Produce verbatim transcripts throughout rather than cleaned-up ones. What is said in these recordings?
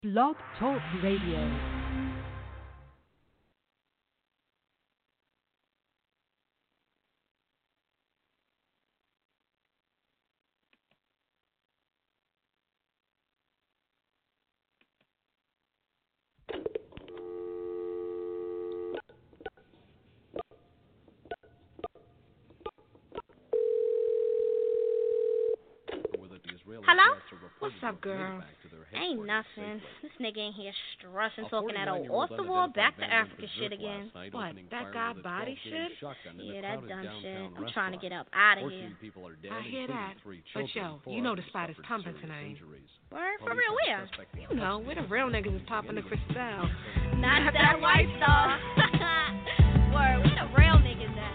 Blog Talk Radio. Hello? What's up, girl? Ain't nothing. This nigga in here stressing, talking that old off the wall, back to Africa shit again. What, that guy body shit? Yeah, that dumb shit. I'm trying to get up out of here. I hear that. But yo, you know the spot is pumping tonight. Word? For real, where? You know, where the real niggas is popping the crystal. Not that white star. Word, where the real niggas at?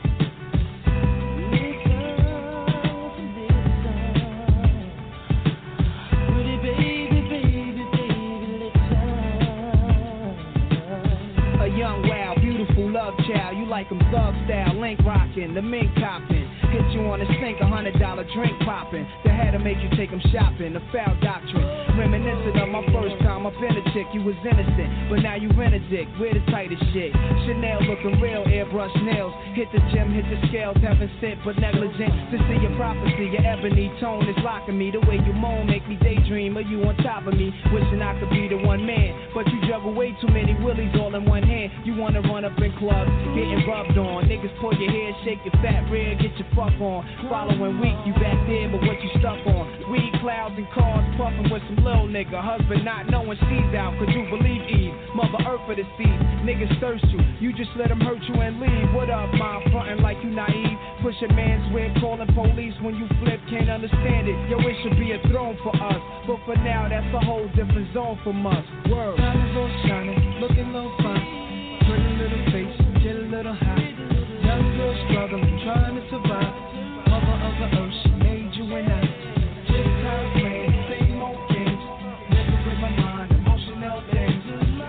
Young, wild, beautiful love child. You like them thug style, link rockin', the mink coppin'. Hit you on the sink, a hundred dollar drink poppin'. The had to make you take them shopping, the foul doctrine. Reminiscent of my first time up in a chick, you was innocent, but now you rent a dick, wear the tightest shit. Chanel looking real, airbrush nails. Hit the gym, hit the scales, haven't sit but negligent. To see your prophecy, your ebony tone is locking me. The way you moan make me daydream of you on top of me. Wishing I could be the one man, but you juggle way too many willies all in one hand. You wanna run up in clubs, getting rubbed on. Niggas pull your hair, shake your fat rear, get your fuck on. Following week, you back there, but what you stuck on? Weed, clouds, and cars, puffing with some little nigga. Husband not knowing she's out, could you believe Eve? Mother Earth for the seed, niggas thirst you. You just let them hurt you and leave. What up, mom? Frontin' like you naive. Push a man's way, calling police when you flip, can't understand it. Yo, it should be a throne for us, but for now, that's a whole different zone from us. Word. Diamonds all shining, looking low fine. Pretty little face, get a little high. Young girl struggling, trying to survive. Mother of the earth, she made you and I. Just tired of playing the same old games. Never with my mind, emotional things.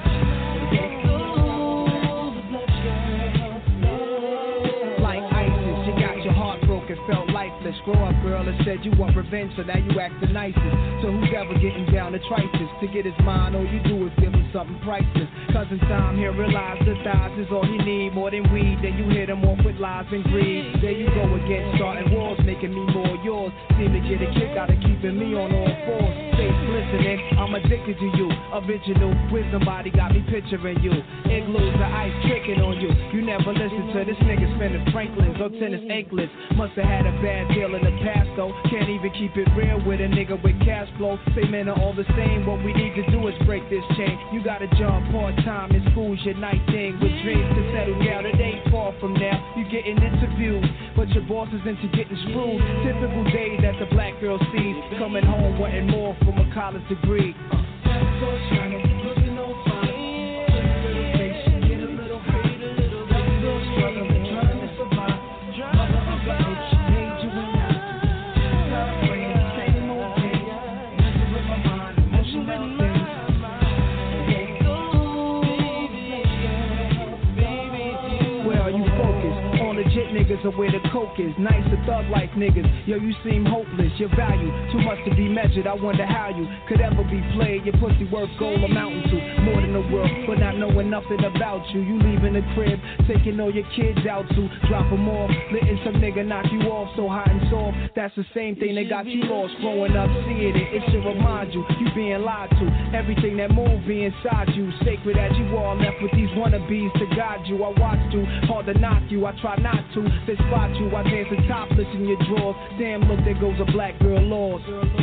Like ISIS, you got your heart broken, felt lifeless. Grow up, girl, and said you want revenge, so now you act the nicest. So who's ever getting down to trices? To get his mind, all you do is give him something priceless. Cousin Tom here realize the thighs is all he need. More than weed, then you hit him off with lies and greed. There you go again, starting wars, making me more yours. Seem to get a kick out of keeping me on all fours. Face glistening, I'm addicted to you. Original wisdom body got me picturing you. Igloos, the ice tricking on you. You never listen to this nigga spinning Franklins or tennis anklets. Must have had a bad deal in the past though. Can't even keep it real with a nigga with cash flow. Say men are all the same. What we need to do is break this chain. You got a job part time in school's your night thing. With dreams to settle down, it ain't far from now. You getting interviewed, but your boss is into getting screwed. Typical days that the black girl sees. Coming home wanting more from a college degree. Uh. Niggas are where the coke is, nice to thug life niggas. Yo, you seem hopeless, your value too much to be measured. I wonder how you could ever be played. Your pussy worth gold amounting to more than the world, but not knowing nothing about you. You leaving the crib, taking all your kids out to drop them off, letting some nigga knock you off so hot and soft. That's the same thing that got you lost growing up. Seeing it, it should remind you you being lied to. Everything that move be inside you, sacred as you are, left with these wannabes to guide you. I watched you, hard to knock you. I try not to. They spot you, I dance the topless in your drawers. Damn, look, there goes a black girl lost.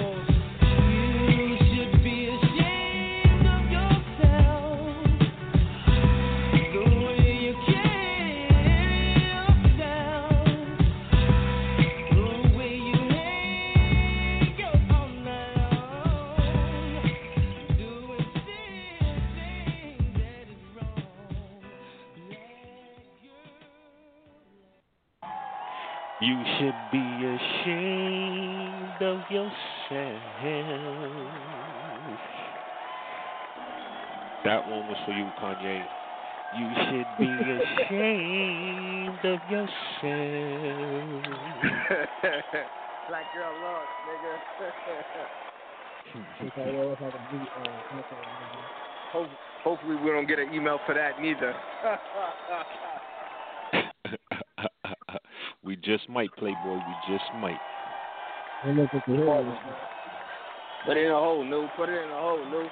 You should be ashamed of yourself. That one was for you, Kanye. You should be ashamed of yourself. Black girl lost, nigga. Hopefully we don't get an email for that neither. We just might, Playboy. We just might. Put it in a hole, no. Put it in a hole, no.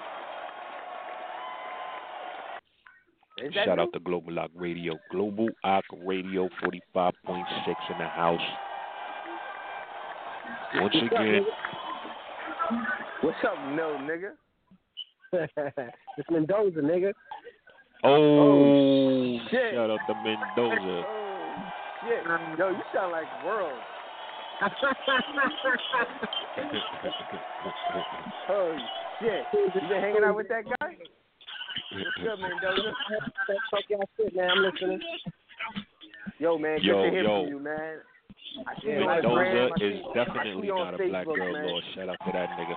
Shout out to Global Arc Radio. Global Arc Radio forty-five point six in the house. Once again. What's up, no nigga? It's Mendoza, nigga. Oh, oh shit. Shout out to Mendoza. Oh, shit. Yo, you sound like World. Oh, shit. You been hanging out with that guy? What's up, Mendoza? Fuck y'all shit, man. I'm listening. Yo, man, good yo, to hear yo. from you, man. I see Mendoza you is definitely not a Facebook, black girl, man. Lord. Shout out to that nigga.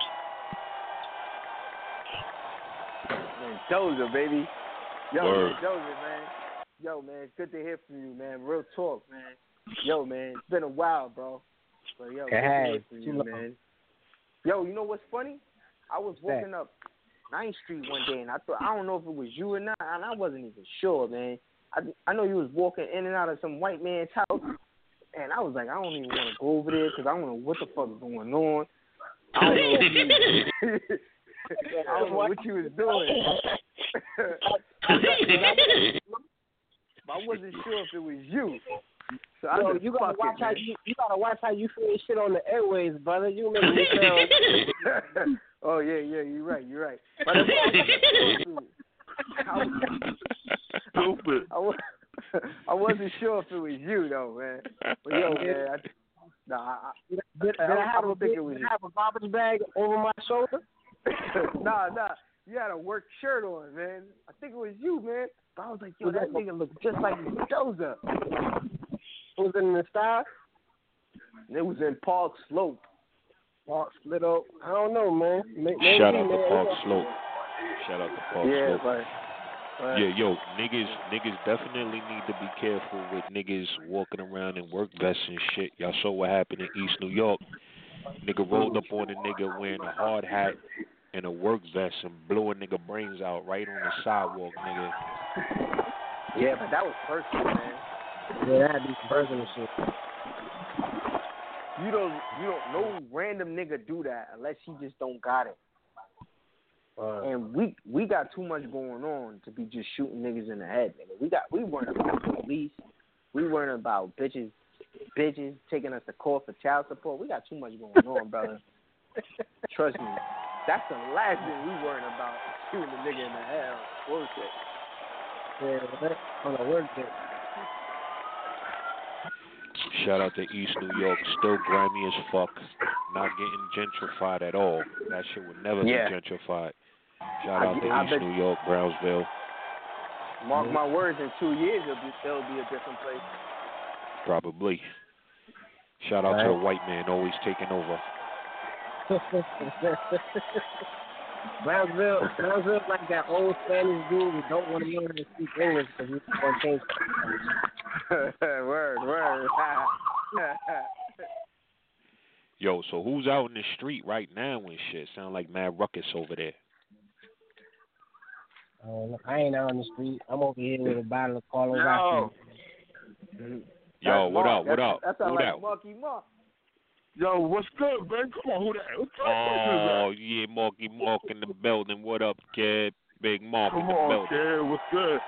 Mendoza, baby. Yo, Word. Mendoza, man. Yo, man, it's good to hear from you, man. Real talk, man. Yo, man, it's been a while, bro. But yo, good to hear from you, man. Yo, you know what's funny? I was walking up ninth Street one day, and I thought, I don't know if it was you or not, and I wasn't even sure, man. I, I know you was walking in and out of some white man's house, and I was like, I don't even want to go over there because I don't know what the fuck is going on. I don't know, if you, I don't know what you was doing. I wasn't sure if it was you. So I Yo, just you gotta fuck watch it, how man. you you gotta watch how you feel shit on the airways, brother. You make me sound. Oh yeah, yeah, you're right, you're right. But I, I, Stupid. I, I, I wasn't sure if it was you though, man. But yo, man, I, nah, I, Did, did I, I have I a don't think big, it was did you. I have a garbage bag over my shoulder? nah, nah. You had a work shirt on, man. I think it was you, man. But I was like, yo, that nigga looked just like Mendoza. Was it in the style? It was in Park Slope. Park Split Oak. I don't know, man. Maybe, Shout out man. to Park Slope. Shout out to Park Yeah, Slope. but, but Yeah, yo, niggas, niggas definitely need to be careful with niggas walking around in work vests and shit. Y'all saw what happened in East New York. Nigga rolled up on a nigga wearing a hard hat and a work vest and blew a nigga brains out right on the sidewalk, nigga. Yeah, but that was personal, man. Yeah, that'd be personal shit. You don't, you don't, no random nigga do that unless he just don't got it. Uh, and we we got too much going on to be just shooting niggas in the head, nigga. We got we weren't about police. We weren't about bitches, bitches taking us to court for child support. We got too much going on, brother. Trust me. That's the last thing we weren't about, shooting a nigga in the head. Bullshit. Yeah, that, on a work day. Shout out to East New York, still grimy as fuck, not getting gentrified at all. That shit would never Yeah. be gentrified. Shout out I, to I East bet, New York, Brownsville. Mark my words, in two years it'll be, it'll be a different place. Probably. Shout out Right. to the white man always taking over. Brownsville, Brownsville like that old Spanish dude who don't want to learn to speak English because he's going to change. Word, word. Yo, so who's out in the street right now and shit? Sound like mad ruckus over there. Uh, I ain't out on the street. I'm over here with a bottle of Carlo No. Rocky. Yo, That's what Mark. up, what That's, up? That sounds Who like that? Marky Mark. Yo, what's good, man? Come on, who that? What's good? Oh, yeah, Marky Mark in the building. What up, kid? Big Mark in Come the on, building. kid. What's good?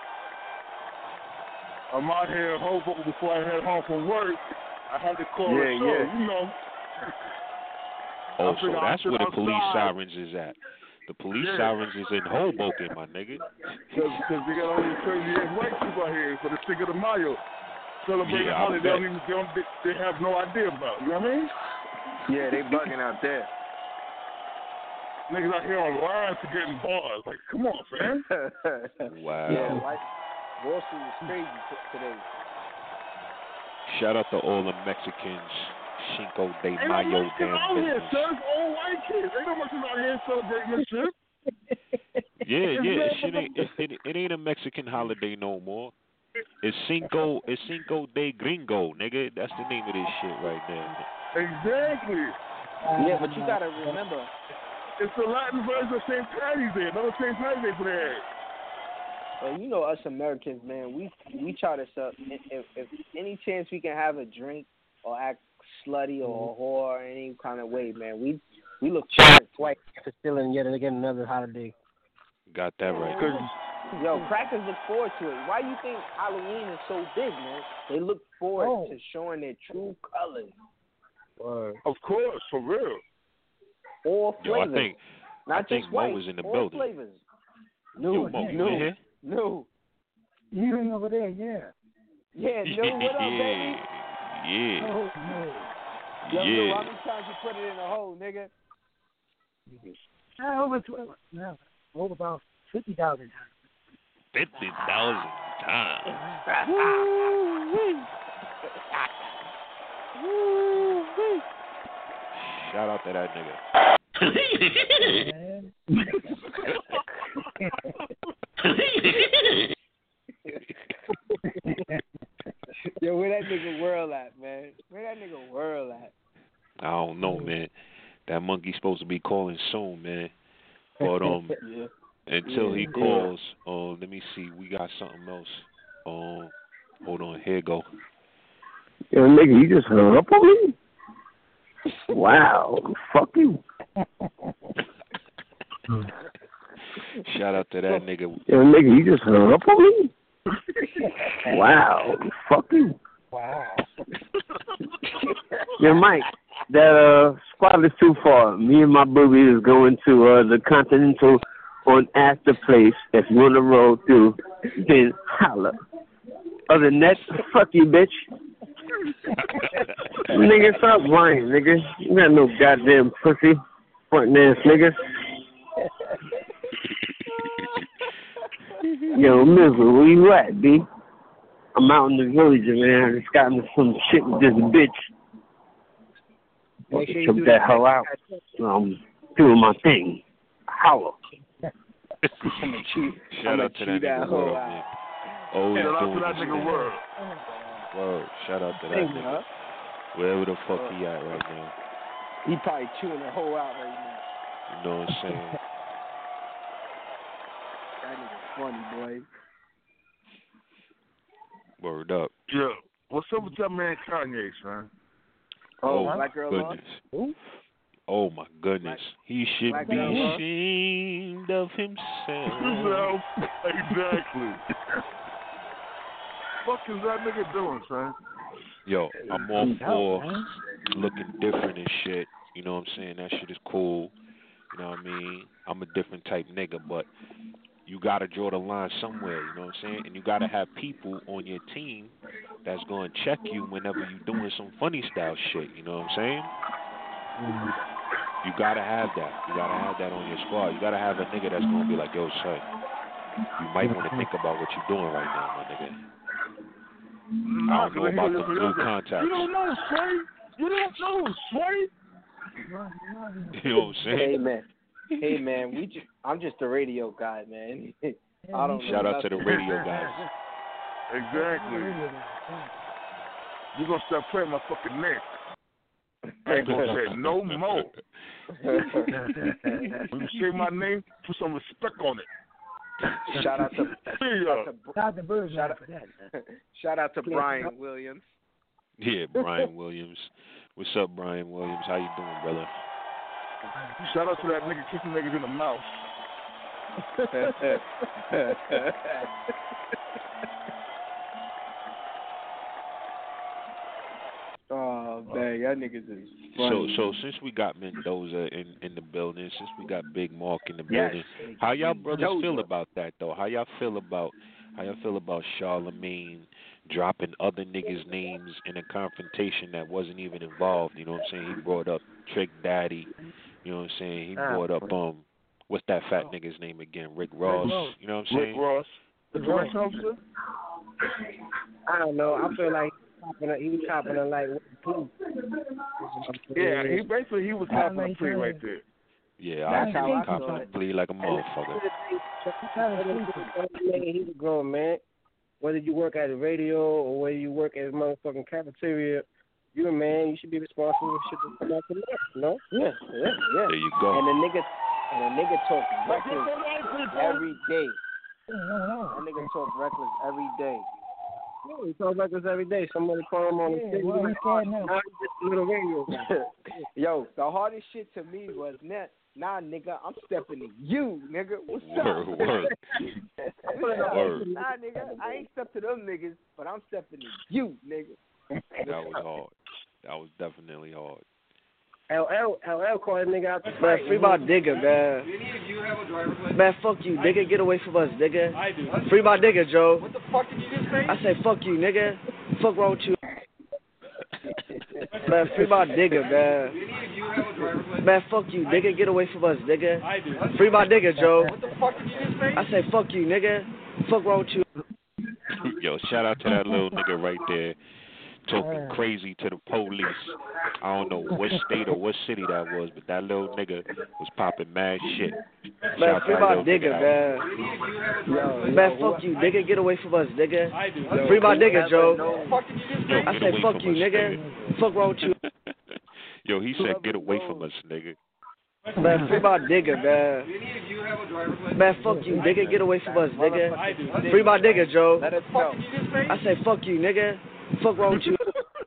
I'm out here in Hoboken before I head home from work. I had to call Yeah, a show, yeah. you know. Oh, I so figured I'll that's sit where the police outside. sirens is at. The police Yeah. sirens is in Hoboken, my nigga. Because they got all these crazy ass white people out here for the Cinco de Mayo. Celebrating Yeah, a I holiday they, bet. don't even, they, don't, they, they have no idea about. You know what I mean? Yeah, they bugging out there. Niggas out here on lines to getting bars. Like, come on, man. Wow. Yeah, like Wall Street was crazy t- today. Shout out to all the Mexicans. Cinco de Ain't no Mayo, Mexicans damn out here, business. son. It's all white kids. Ain't no Mexicans out here celebrating this shit. Yeah, It's yeah. real It, shit ain't, it, it, it ain't a Mexican holiday no more. It's Cinco, it's Cinco de Gringo, nigga. That's the name of this shit right now. Exactly. Yeah, but you gotta remember, It's the Latin version of Saint Patty's Day. Another Saint Patty's Day for their head. Well, you know us Americans, man. We we try to sell. If, if any chance we can have a drink or act slutty or whore or any kind of way, man, we we look forward twice for stealing yet again another holiday. Got that right. Cause, yo, crackers look forward to it. Why you think Halloween is so big, man? They look forward oh. to showing their true colors. Word. Of course, for real. All flavors. Yo, I think, not I just think Mo white. was in the all building. Flavors. No, Yo, Mo, no, you here? no. You ain't over there, yeah. Yeah, no, what up, baby? Yeah. No, no. Yo, yeah. no, how many times you put it in a hole, nigga? Uh, over, tw- no, over about fifty thousand times. fifty thousand times. Shout out to that nigga. Yo, where that nigga whirl at, man? Where that nigga whirl at? I don't know, man. That monkey's supposed to be calling soon, man. But um, yeah. until yeah, he yeah. calls, uh, let me see. We got something else. Um, hold on, here you go. Yo, nigga, you just hung up on me? Wow, fuck you. Shout out to that nigga. Yo, nigga, you just hung up on me? Wow, fuck you. Wow. Yo, Mike, that uh spot is too far. Me and my booby is going to uh the Continental on Astor Place. If you want to roll through, then holla. Other than that, fuck you, bitch. Nigga, stop lying, nigga. You got no goddamn pussy, frontin' ass nigga. Yo, Mizzle, where you at, B? I'm out in the village, man. I just got into some shit with this bitch. Make sure you Took do that that. hoe out. I'm doing my thing. Holla. Shout out to that nigga World, man. Always Shout out doing to that this nigga thing. World. Word. Shout out to that Thank nigga. you, huh? Wherever the fuck he at right now. He probably chewing the whole out right now. You know what I'm saying? That nigga funny, boy. Word up. Yeah. What's up with that man Kanye, son? Oh, Oh, Black my Girl goodness. Law? Oh, my goodness. He should Black be Girl Law? ashamed of himself. Himself. Exactly. What is that nigga doing, son? Yo, I'm all for looking different and shit. You know what I'm saying? That shit is cool. You know what I mean? I'm a different type nigga, but you got to draw the line somewhere, you know what I'm saying? And you got to have people on your team that's going to check you whenever you're doing some funny style shit, you know what I'm saying? You got to have that. You got to have that on your squad. You got to have a nigga that's going to be like, yo, son, you might want to think about what you're doing right now, my nigga. I don't know about the blue contacts. You don't know, Sway. You don't know, Sway. You know what I'm saying? Hey, man. Hey, man, we just, I'm just a radio guy, man. I don't know. Shout out to the nothing. radio guys. Exactly. You're going to start playing my fucking neck. I ain't going to say no more. When you say my name, put some respect on it. Shout out to Yeah. Shout out to Bird Shout out, for that. shout out to Brian Williams. Yeah, Brian Williams. What's up, Brian Williams? How you doing, brother? Shout out to that nigga kissing niggas in the mouth. Oh, dang, that niggas is So, funny. so since we got Mendoza in, in the building, since we got Big Mark in the Yes. building, how y'all brothers Mendoza. feel about that though? How y'all feel about how y'all feel about Charlemagne dropping other niggas' names in a confrontation that wasn't even involved? You know what I'm saying? He brought up Trick Daddy. You know what I'm saying? He Ah, brought up um, what's that fat nigga's name again? Rick Ross. Ross. You know what I'm Rick saying? Ross. The correction officer? I don't know. I feel like he was chopping it like with the Yeah, he basically he was copping a plea right there. Yeah, That's I how I was saw copping it. a plea like a motherfucker. He's a grown man. Whether you work at a radio or whether you work at a motherfucking cafeteria, you're a man. You should be responsible for shit that come out the neck, you know? Yeah, yeah, yeah. There you go. And the nigga, And a nigga talk reckless every day. That nigga talk reckless every day. Yeah, he talk reckless every day. Somebody call him on the city. What he said now? Now he's just a little radio guy. Yo, the hardest shit to me was net. Nah, nigga, I'm stepping to you, nigga. What's Word, up? word. Word. Nah, nigga, I ain't step to them niggas, but I'm stepping to you, nigga. That was hard. That was definitely hard. L L L L called that nigga out the Man, fight. free my nigga, man. Do any of you have a driver's license? Man, fuck you, nigga. Get away from us, nigga. I do. Free my nigga, Joe. What the fuck did you just say? I say fuck you, nigga. Fuck wrong with you. Man, free my nigga, man. Do any of you have a driver's license? Man, fuck you, nigga. Get away from us, nigga. I do. Free my nigga, Joe. What the fuck did you just say? I say fuck you, nigga. Fuck wrong with you. Yo, shout out to that little nigga right there talking crazy to the police. I don't know what state or what city that was, but that little nigga was popping mad shit. Man, Shout free out my that little nigga, nigga man. Man, fuck you, nigga. Get away from us, nigga. I do. Free my nigga, Joe. What the fuck did you just say? Yo, I get say away fuck from you, us, nigga. Fuck wrong with you. Yo, he said get away from us, nigga. Man, free my nigga, man. Do any of you have a driver's license? Man, fuck you, nigga. Get away from us, nigga. I do. Free my nigga, Joe. Let us What the know. fuck did you just say? I say fuck you, nigga. Fuck wrong with you.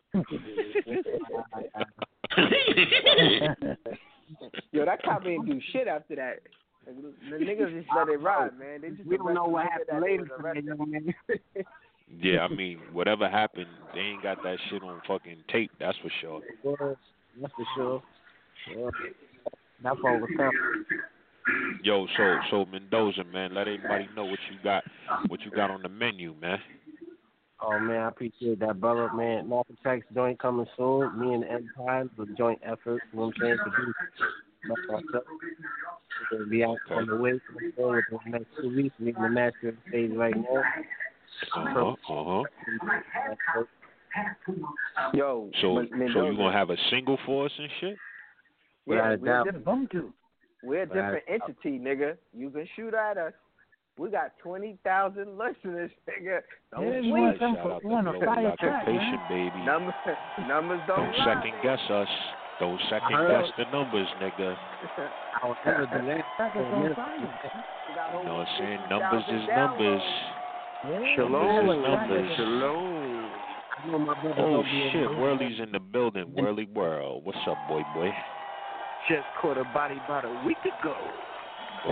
Yo, that cop ain't do shit after that. The niggas just let it ride, man. They just We don't know what arrested happened that later nigga to that young man. Yeah, I mean, whatever happened, they ain't got that shit on fucking tape, that's for sure. That's for sure. Sure. That's all was happening. Yo, so so Mendoza, man, let everybody know what you got what you got on the menu, man. Oh man, I appreciate that, brother. Man, North Texas joint coming soon. Me and Empire, the joint effort. You know what I'm saying? To do that's myself. We're gonna be out Okay. on the way within the next two weeks. We're in the master stage right now. Uh huh. Uh huh. Yo, So Men- so Mendoza, you gonna have a single for us and shit? yeah, Without a we're, doubt. different, we're a different entity, nigga. You can shoot at us. We got twenty thousand listeners, nigga. Don't Yeah, you sleep. want some Shout for- out you to want a Global fire track, Occupation, man. baby. Numbers, numbers don't, Don't lie. second guess us. Don't second Uh-huh. guess the numbers, nigga. I would never do that. Crackers Oh, on man. fire. You know what I'm saying? Numbers is numbers. Yeah, Shalom, man, numbers. Shalom. I know my brother Oh gonna be in shit, there. Whirly's in the building. Whirly World. What's up, boy, boy? Just caught a body about a week ago. Oh,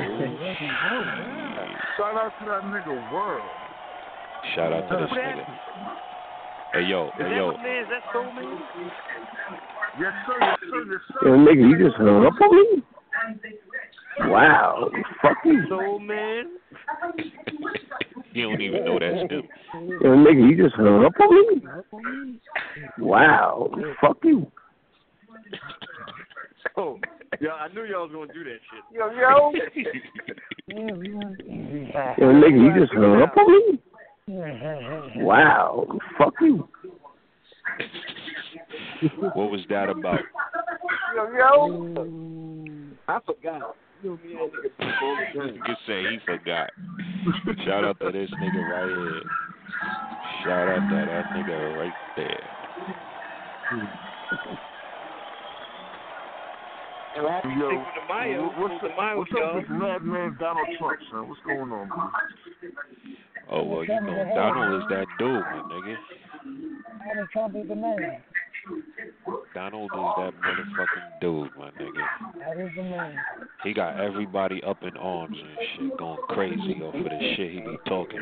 Shout out to that nigga World. shout out to this nigga. Hey yo, hey yo. Is that so man? Yes, sir, yes, sir, yes, sir. Yo, nigga, you just hung up on me? Wow. Fuck you. Soul man. You don't even know that's him. Yo, nigga, you just hung up on me? Wow. Fuck you. Oh, yeah, I knew y'all was gonna do that shit. Yo, yo. Yo, nigga, you just hung up on me? Wow. Fuck you. What was that about? Yo, yo. I forgot. You me and nigga You can say he forgot. Shout out to this nigga right here. Shout out to that nigga right there. Yo, what's, the, what's up with madman Donald Trump, son? What's going on, man? Oh well, you know Donald is that dude, my nigga. Donald Trump is the man. Donald is that motherfucking dude, my nigga. That is the man. He got everybody up in arms and shit, going crazy over the shit he be talking.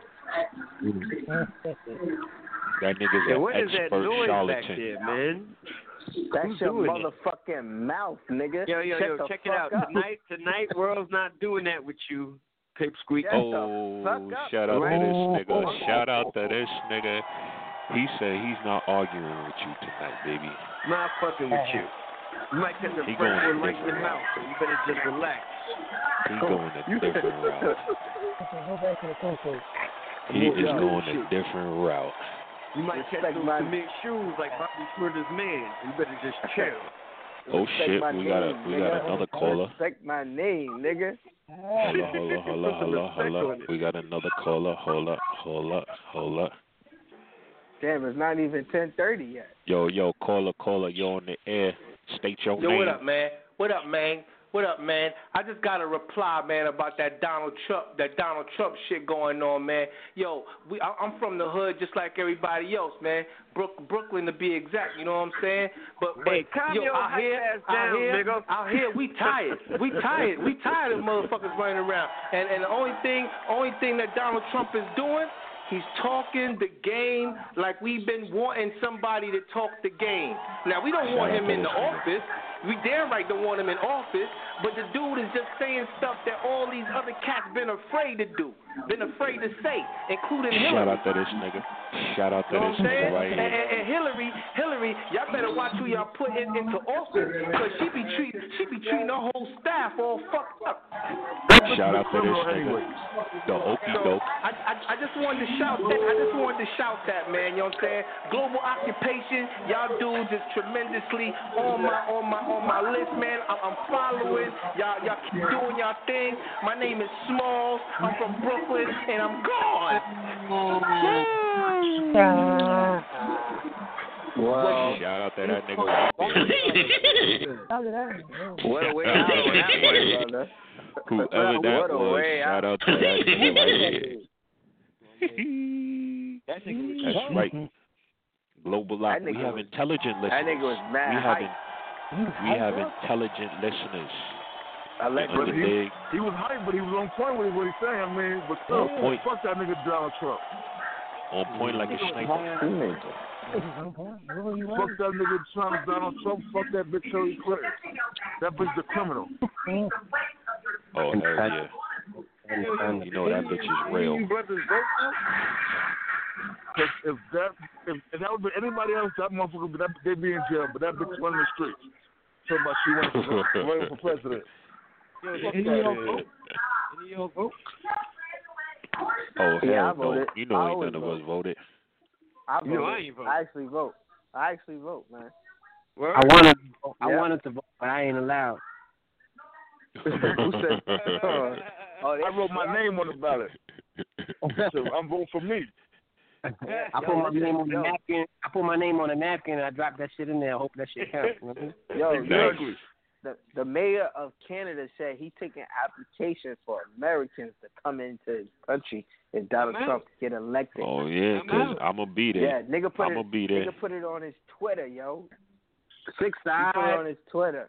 That nigga's Yeah, an what is that expert noise back charlatan. there, man? That's Who's your doing it? motherfucking mouth, nigga. Yo, yo, Shut yo, the check it fuck out. up. Tonight, tonight, World's not doing that with you, Pipsqueak. Shut Oh, the fuck up. shout out Right. to this nigga. Shout out to this nigga. He said he's not arguing with you tonight, baby. Not fucking with you. You might catch a He fresh going one right in your different mouth, so you better just relax. He going a different route. Okay, go back to the coast. He is going a different route. You might catch Respect those my- cement shoes like Bobby Schmurder's man. You better just chill. Oh Respect shit, my we got a name, we nigga. got another caller. Respect my name, nigga. Hold up, hold up, hold up, hold up, hold up. We got another caller. Hold up, hold up, hold up. Damn, it's not even ten thirty yet. Yo, yo, caller, caller, you're on the air. State your Yo, name. what up, man? What up, man? What up, man? I just got a reply, man, about that Donald Trump, that Donald Trump shit going on, man. Yo, we, I, I'm from the hood just like everybody else, man. Brook, Brooklyn to be exact, you know what I'm saying? But, but hey, calm yo, your out hype here, ass out down, here, nigga. out here, we tired. We tired. We tired of motherfuckers running around. And and the only thing, only thing that Donald Trump is doing, he's talking the game like we've been wanting somebody to talk the game. Now, we don't want him in the office. We damn right don't want him in office, but the dude is just saying stuff that all these other cats been afraid to do, been afraid to say, including Hillary. Shout out to this nigga. Shout out to You know this what I'm saying? nigga right and, here. and, and Hillary, Hillary, y'all better watch who y'all put in, into office, because she be treating, she be treating her whole staff all fucked up. Shout out to this nigga. The okey doke. I, I I just wanted to shout that. I just wanted to shout that, man. You know what I'm saying? Global Occupation, y'all dudes is tremendously on my on my on my list, man. I'm, I'm following y'all. Y'all keep doing y'all thing. My name is Smalls. I'm from Brooklyn, and I'm gone. Wow. Shout out to that nigga right there. What a way out on that one, brother. Whoever that What a was, way shout out. out to that nigga right here. That's right. Global Lock. That We nigga have was- intelligent listeners. That nigga was mad we have, hype. in, we have intelligent listeners. I You like, but he, understand? he was hype, but he was on point with what he's saying, I mean. But still, On point. fuck that nigga Donald Trump. On point like a sniper. Fuck that nigga Trump, Donald Trump. Fuck that bitch Hillary Clinton. That bitch the criminal. Oh, hell yeah. You know that bitch is real. If, if that if, if that would be anybody else, that motherfucker that they'd be in jail. But that bitch running the streets. Talking about she running for, running for president. Any of y'all vote? Any of y'all vote? Oh, hell Yeah, I no. voted. You know I ain't always none of us voted. I You know voted. I ain't vote. I actually vote. I actually vote, man. Word? I wanted, I Yeah. wanted to vote, but I ain't allowed. Who said? Oh, oh, I wrote my name on the ballot. So I'm voting for me. I put my name on the napkin. I put my name on a napkin and I dropped that shit in there. I hope that shit counts. You know what I mean? Yo, Exactly. the the mayor of Canada said he's taking applications for Americans to come into his country if Donald I'm Trump get elected. Oh, yeah, because I'm going to be there. Yeah, nigga put I'm it. going to be there. Nigga put it on his Twitter, yo. Six He put it on side. his Twitter.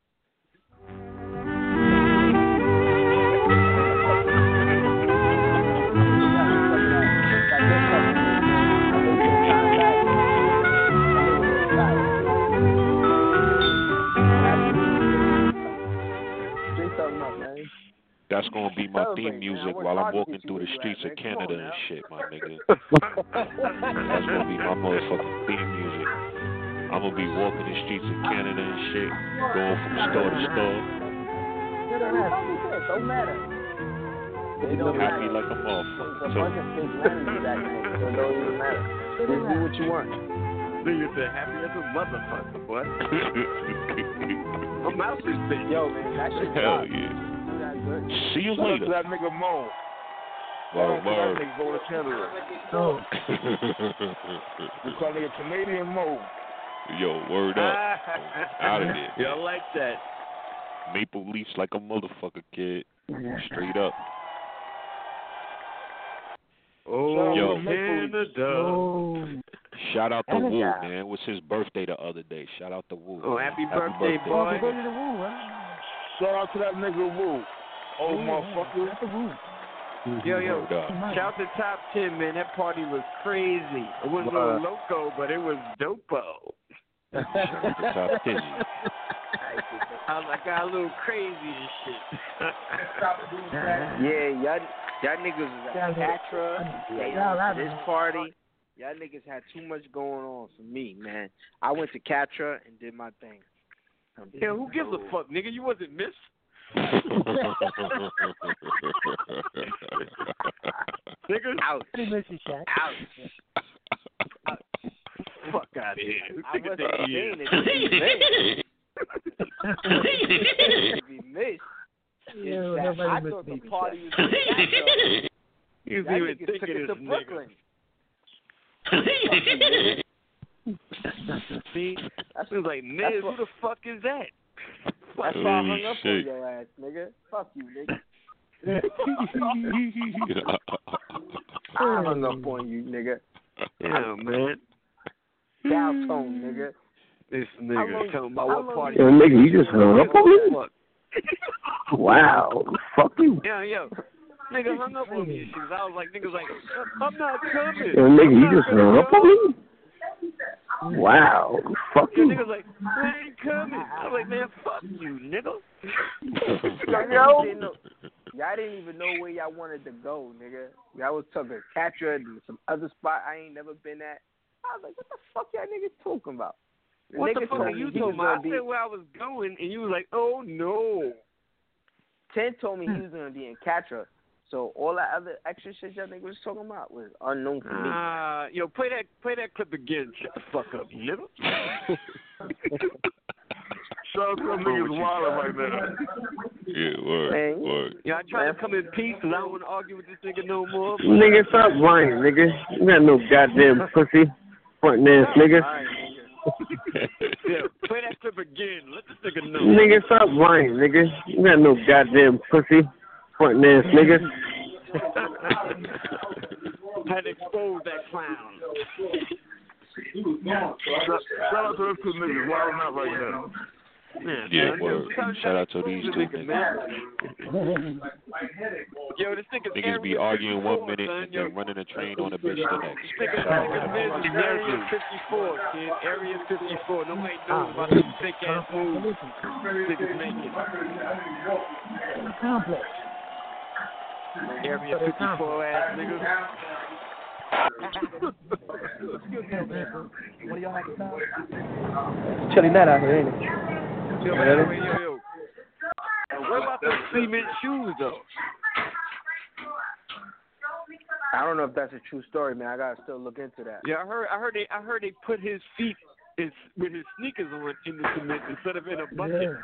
That's going to be my Celebrate, theme man. music I worked while I'm hard to walking get you through the where you streets at, of man. Come Canada on and now. shit, my nigga. That's going to be my motherfucking theme music. I'm going to be walking the streets of Canada and shit, going from store to store. It don't matter. It don't Happy matter. like a There's a motherfucker. bunch of fake managers back there, so it don't even matter. Just do what you want. Nigga said happy as a motherfucker, boy. I'm out this bitch. Yo, man, that shit Hell rock. yeah. Do that good. See you Shout out to later. that nigga Mo. Word, That word. nigga go to Canada. Oh, We call nigga Canadian Mo. Yo, word up. Out of there. Y'all like that? Maple Leafs like a motherfucker, kid. Straight up. Oh, Yo. Canada. oh. Shout out to And a Woo, guy. man. It was his birthday the other day. Shout out to Woo. Oh, man. happy birthday, boy. Happy birthday to Woo, huh? Shout out to that nigga Woo. Old Yeah, motherfucker. That's a Woo. Yo, yo, Word up. shout to Top ten, man. That party was crazy. It was a little loco, but it was dopo. Shout out to Top Tizzy. I was like, got a little crazy and shit. Yeah, y'all, y'all niggas was at Catra. They Yeah, at this party. Y'all niggas had too much going on for me, man. I went to Catra and did my thing. Yeah, who gives a fuck, nigga? You wasn't missed. Nigga, Ouch. Pretty much a shot. Ouch. fuck out of here. Who I think wasn't it's saying it to be missed. To be missed. Yeah, It's that nobody I missed thought the me. party was in Catra. You Y'all even niggas think took of it this to nigga. Brooklyn. See, That's it was like, Miz, that's who what- the fuck is that? That's why I hung up on your ass, nigga. Fuck you, nigga. I hung up on you, nigga. Yeah, man. Dow tone, nigga. This nigga long, talking about what party. Yo, nigga, you just hung up on me? Wow. Fuck you. Yeah, yo. Nigga hung up on me and shit. I was like, niggas like, I'm not coming. Yo, nigga, you just hung up on me? Wow. Fuck you. Yeah, niggas like, I ain't coming. I was like, man, fuck you, nigga. Yo, y'all didn't even know where y'all wanted to go, nigga. Y'all was talking Catra and some other spot I ain't never been at. I was like, what the fuck y'all niggas talking about? The what the fuck are me you he talking was about? I be- said where I was going, and you was like, oh, no. Ten told me he was going to be in Catra. So all that other extra shit y'all niggas was talking about was unknown for me. Ah, uh, yo, play that play that clip again. Shut the fuck up, nigga. Shout out to them niggas wildin' right now. Yeah, word, man, word. Yeah, I try to come in peace because I don't want to argue with this nigga no more. But... Nigga, stop lying, nigga. You got no goddamn pussy. Front ass nigga. Yeah, play that clip again. Let this nigga know. Nigga, stop lying, nigga. You got no goddamn pussy. Front ass nigga. Had to expose that clown. Shout, shout out to those two niggas wilding out right now. Man, yeah, man, word. Shout out to these two niggas, man. Yo, this nigga's niggas be arguing one minute and then running a train on a bitch the next. Nigga, nigga, man, Area fifty-four, kid. Area fifty-four. Nobody knows about this thick ass move. Niggas making. Complex. Area fifty-four ass niggas. What do y'all have to say? Chilly night out here, ain't it? Yo, yo, yo, yo. What about the cement shoes, though? I don't know if that's a true story, man. I gotta still look into that. Yeah, I heard. I heard they. I heard they put his feet is with his sneakers on in the cement instead of in a bucket.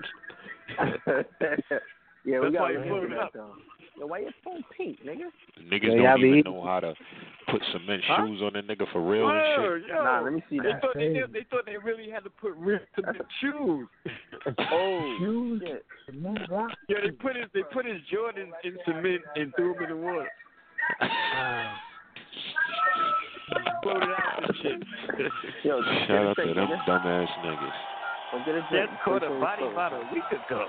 Yeah, we That's gotta why look you into blew it that up. though. Yo, why your phone pink, nigga? Niggas Yeah, don't even be... know how to put cement huh? shoes on a nigga for real and Word, shit. yo. Nah, let me see They that. thought they, did, they thought they really had to put real cement shoes. Oh, Shoes. shit. Yeah, they put his they put his Jordans in cement and threw them in the water. Uh, Floated out and shit. Yo, Shout out to straight, them nigga. dumbass niggas. Don't get a drink. That caught a body about a week ago.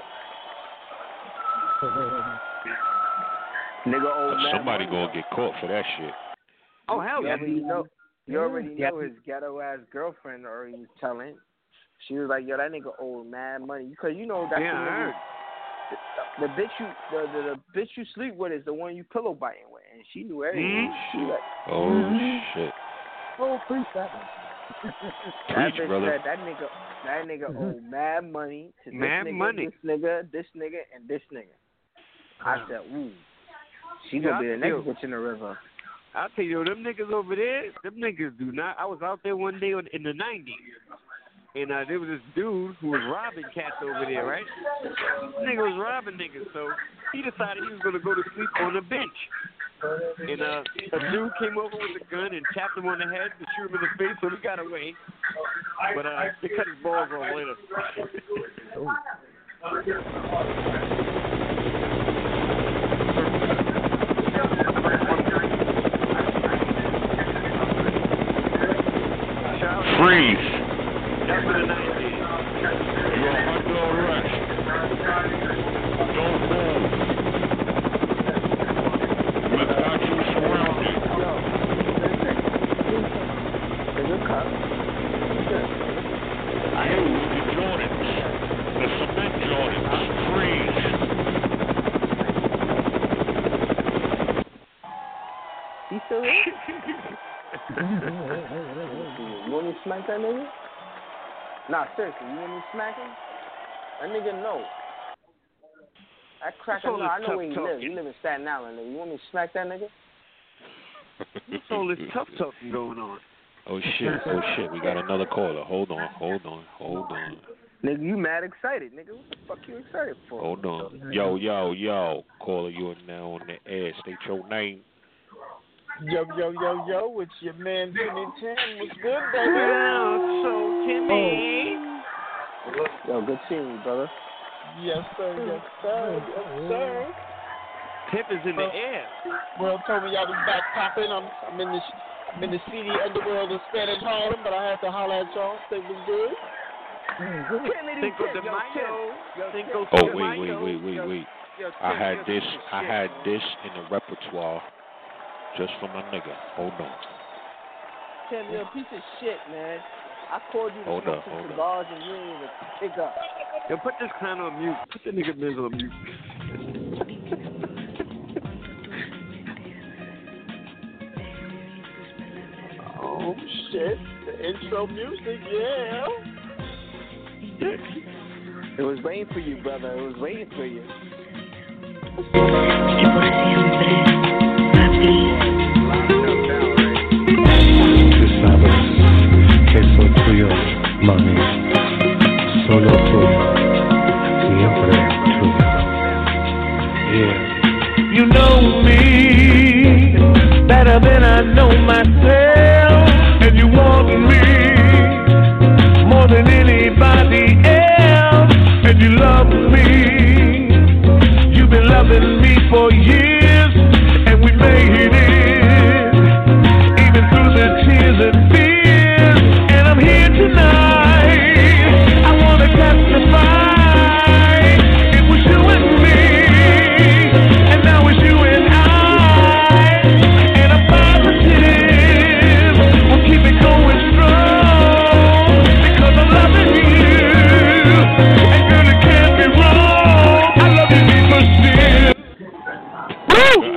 Nigga, old man. Somebody gonna get caught for that shit. Oh hell You yeah! already know. You already Yeah. know his ghetto ass girlfriend already was telling. She was like, "Yo, that nigga owe mad money." Because you know that's Yeah, the, I nigga, heard. the, the bitch you the, the the bitch you sleep with is the one you pillow biting with, and she knew everything. Mhm. She like, Oh shit. oh, preach that one. that Preach, bitch brother. said that nigga that nigga owe mad money to this Mad nigga, money. this nigga, this nigga, and this nigga. I said, ooh, she Yeah, gonna be the I next feel- bitch in the river. I'll tell you, them niggas over there, them niggas do not. I was out there one day in the nineties, and uh, there was this dude who was robbing cats over there, right? This nigga was robbing niggas, so he decided he was going to go to sleep on a bench. And uh, a dude came over with a gun and tapped him on the head to shoot him in the face, so he got away. But uh, they cut his balls off later. Freeze. That's what the nineties. You're under arrest. Don't move. We've got you surrounded. You, the Jordans, the cement Jordans, freeze. He still here? You want me to smack that nigga? Nah, seriously, you want me to smack him? That nigga know. That cracker, What's all no, I this know where he tough lives. talking? He live in Staten Island, nigga. You want me to smack that nigga? What's all this tough talking going on? Oh shit, oh shit, we got another caller. Hold on, hold on, hold on. Nigga, you mad excited, nigga. What the fuck you excited for? Hold on. Yo, yo, yo. Caller, you are now on the air. State your name. Yo, yo, yo, yo, it's your man Timmy Tim. What's good, baby? Well, so Timmy. Yo, good seeing you, brother. Yes, sir. Yes, sir. Yes, sir. Tip is in the air. World told me I was back popping. I'm, I'm in the, I'm in the seedy underworld of Spanish Harlem, but I had to holler at y'all. Think was good. Cinco de Mayo. Cinco Oh de wait, Mayo. wait, wait, wait, wait. I had this. I had this in the repertoire just for my nigga. Hold on. Tim, you're a piece of shit, man. I called you to Hold smoke up, some hold up. cigars and you didn't even pick up. Yo, put this clown on mute. Put the nigga Miz on mute. Oh shit! The intro music, yeah. It was waiting for you, brother. It was waiting for you. Tú sabes que soy tuyo, mami. Solo tú, siempre tuyo. Yeah. You know me better than I know myself, and you want me more than anybody else, and you love me. You've been loving me for years, and we made it, even through the tears and fears. And I'm here tonight. I wanna testify. It was you and me, and now it's you and I. And I'm positive we'll keep it going strong, because I'm loving you, and girl, it can't be wrong. I love you deep for still. Woo!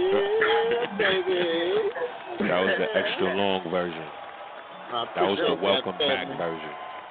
That was the extra long version. That was the welcome back version.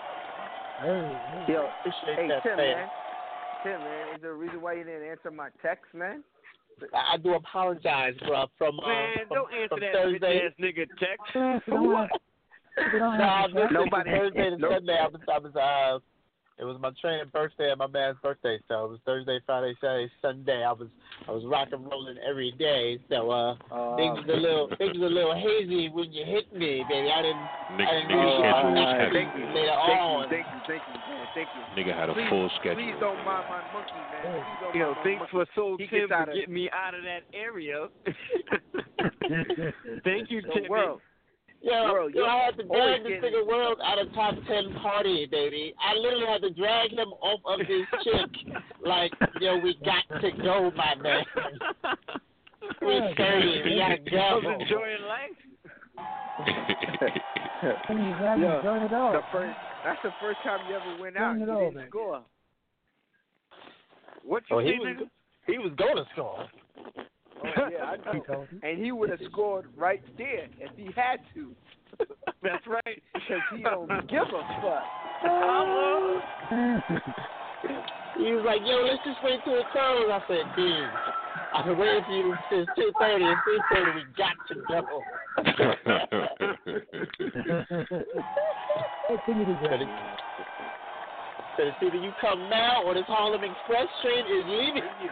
Yo, Appreciate hey, that, Tim, man. man. Tim, man, is there a reason why you didn't answer my text, man? I do apologize, bro. From uh, Man, from, don't answer from that Thursday. bitch ass nigga text. What? Nah, listen, Nobody- Thursday to no- Sunday. I was, I was, uh, it was my training birthday and my man's birthday, so it was Thursday, Friday, Saturday, Sunday. I was, I was rock and rolling every day. So uh, Uh, things was a little, things was a little hazy when you hit me, baby. I didn't, Nigga, I didn't nigga really schedule was uh, heavy. Thank you. later Thank on. you, thank you, thank you, man. Thank you. Nigga had a Please- full schedule. Please don't mind my monkey, man. Please don't Yo, mind my thanks monkey. for Soul He Tim gets out for of- getting me out of that area. Thank you, So, Timmy. world. Yo, World, yo, you're I had to always drag this getting- nigga World out of top ten party, baby. I literally had to drag him off of this chick. Like, yo, we got to go, my man. three thirty, we gotta I was go. enjoying life. Yo, Turn it off. the first, that's the first time you ever went out. Turn You it didn't off, man. score. What you Oh, he say, was, nigga? he was going to score. Oh, yeah, I know. And he would have scored right there if he had to. That's right. Because he don't give a fuck. He was like, yo, let's just wait till it closes. I said, dude, I've been waiting for you since two thirty and three thirty. We got to go. So it's either you come now or this Harlem Express train is leaving you.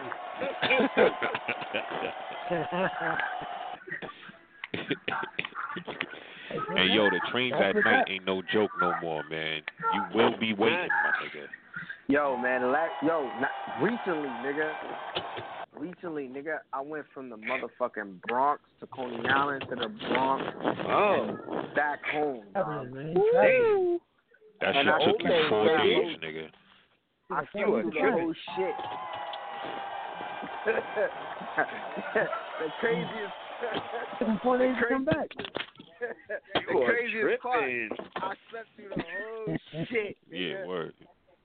Hey, yo, the trains at night ain't no joke no more, man. You will be waiting, my nigga. Yo, man, la- yo, not, recently, nigga, recently, nigga, I went from the motherfucking Bronx to Coney Island to the Bronx Oh. and back home. dog. Woo! That And shit I took you okay, four baby. days, nigga. I You flew are through the tripping. whole shit. The craziest. Took four days to come back. The You are craziest part, tripping. I slept through the whole shit. Yeah, nigga. word.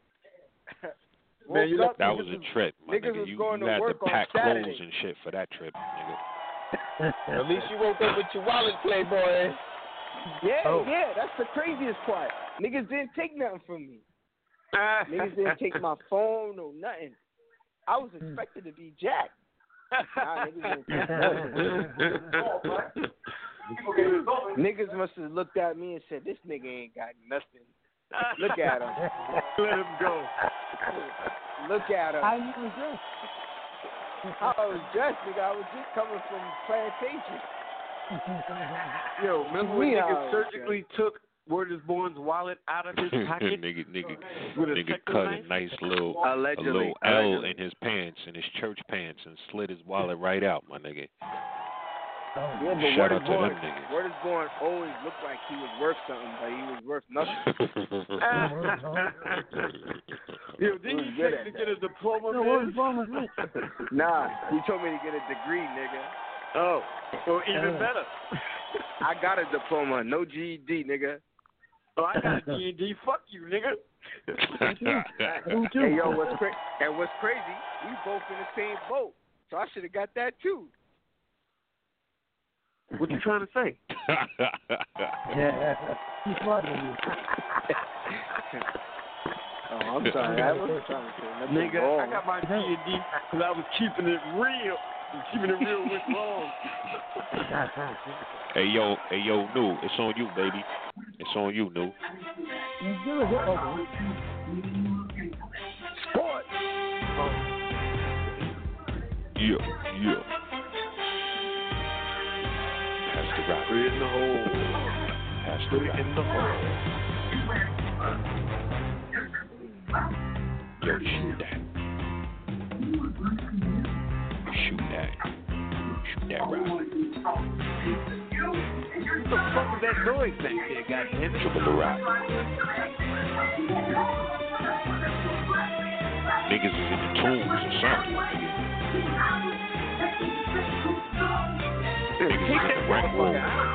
Woke you up, That niggas was a trip, my niggas nigga. was You, going you to had to work on pack Saturday. clothes and shit for that trip, nigga. At least you woke up with your wallet, playboy. Yeah, Oh. yeah, that's the craziest part. Niggas didn't take nothing from me. Niggas didn't take my phone or nothing. I was expected to be jacked. Nah, niggas didn't take nothing. Niggas must have looked at me and said, "This nigga ain't got nothing. Look at him. Let him go. Look at him." How you was dressed? How I was dressed, nigga. I was just coming from plantation. Yo, remember when Yeah, niggas surgically took Word is Born's wallet out of his pocket? nigga, nigga, with a nigga cut knife? a nice little, Allegedly. a little L Allegedly. in his pants, in his church pants, and slid his wallet right out, my nigga. Yeah, but Shout Word out is to Born, them niggas. Word is Born always looked like he was worth something, but he was worth nothing. Yo, didn't you take to get a diploma, No, man? what was Nah, he told me to get a degree, nigga. Oh, well, even Uh. better. I got a diploma, no G E D, nigga. Oh, I got a G E D. Fuck you, nigga. Hey, yo, what's cra- and what's crazy? We both in the same boat, so I should have got that too. What you trying to say? Yeah, he's smarter than you. Oh, I'm sorry. I wasn't trying to say nothing Nigga, wrong. I got my G E D because I was keeping it real. Keeping it real with wrong. Hey yo, hey yo, new. It's on you, baby. It's on you, new. Sport. Yeah, yeah. Pass the rock. Put it in the hole. Pass the Put it rock. in the hole. Yo, shoot that. Shoot that. Shoot that rock. What the fuck is that noise back there, goddamn it? Triple the rock. Niggas is in the tombs or something. Niggas is in the wreck room.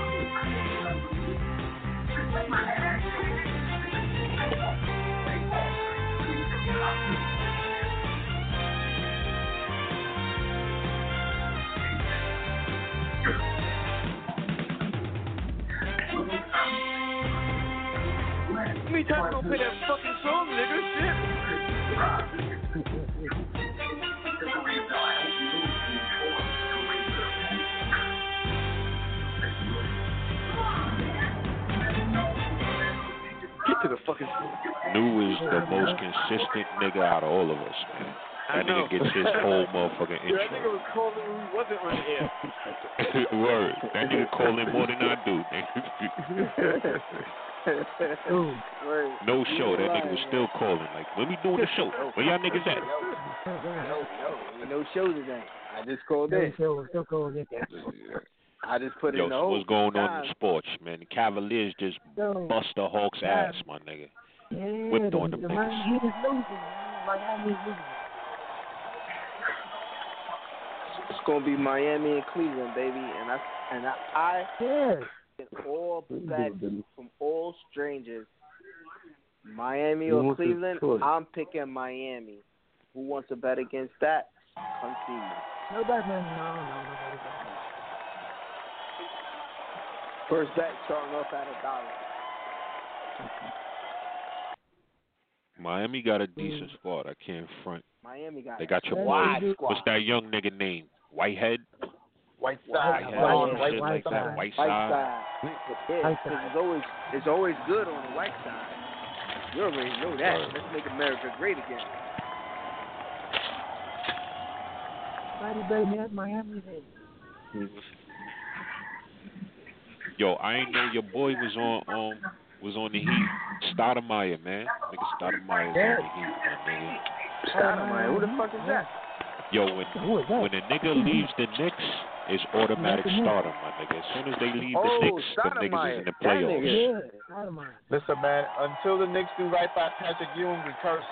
How many times gonna play that fucking song, nigga? Get to the fucking song. New is the most consistent nigga out of all of us, man. I That know. nigga gets his whole motherfucking Yeah, I think intro. it was called when we wasn't on the air. Word. That nigga call in more than I do, nigga. No show. That nigga was still calling. Like, when we doing the show? Where y'all niggas at? Yo, yo, no show today. I just called in. Still, still cold. I just put Yo, in the so hole. what's going on Time. in sports, man? The Cavaliers just Yo. bust the Hawks' ass, my nigga. Yeah, Whipped on the, them the niggas. Miami Heat is losing, man. Miami is losing. It's gonna be Miami and Cleveland, baby, and I and I, I Yeah. get all bets from all strangers. Miami Who or wants to Cleveland? choose? I'm picking Miami. Who wants to bet against that? Come see me. No bet, man. No, no, no, no bet. First bet starting off at a dollar. Miami got a decent squad. I can't front. Miami got They got your a boy. wide What's squad. that young nigga name? Whitehead? White White side. Whitehead. White Some side. shit like that. White White side. side. Yeah, White 'cause side. it's always it's always good on the white side. You already know that. Right. Let's make America great again. Mighty baby, that's Miami. Baby. Yo, I ain't know your boy was on um was on the Heat. Stoudemire, man. Nigga Stoudemire's Yeah. on the Heat, my nigga. Stoudemire, who the fuck is that? Yo, when Who is that? when a nigga leaves the Knicks, it's automatic stardom, my nigga. As soon as they leave the Oh, Knicks, the niggas is in Stoudemire. the That playoffs. nigga. Yeah, Stoudemire. Listen, man, until the Knicks do right by Patrick Ewing, we curse.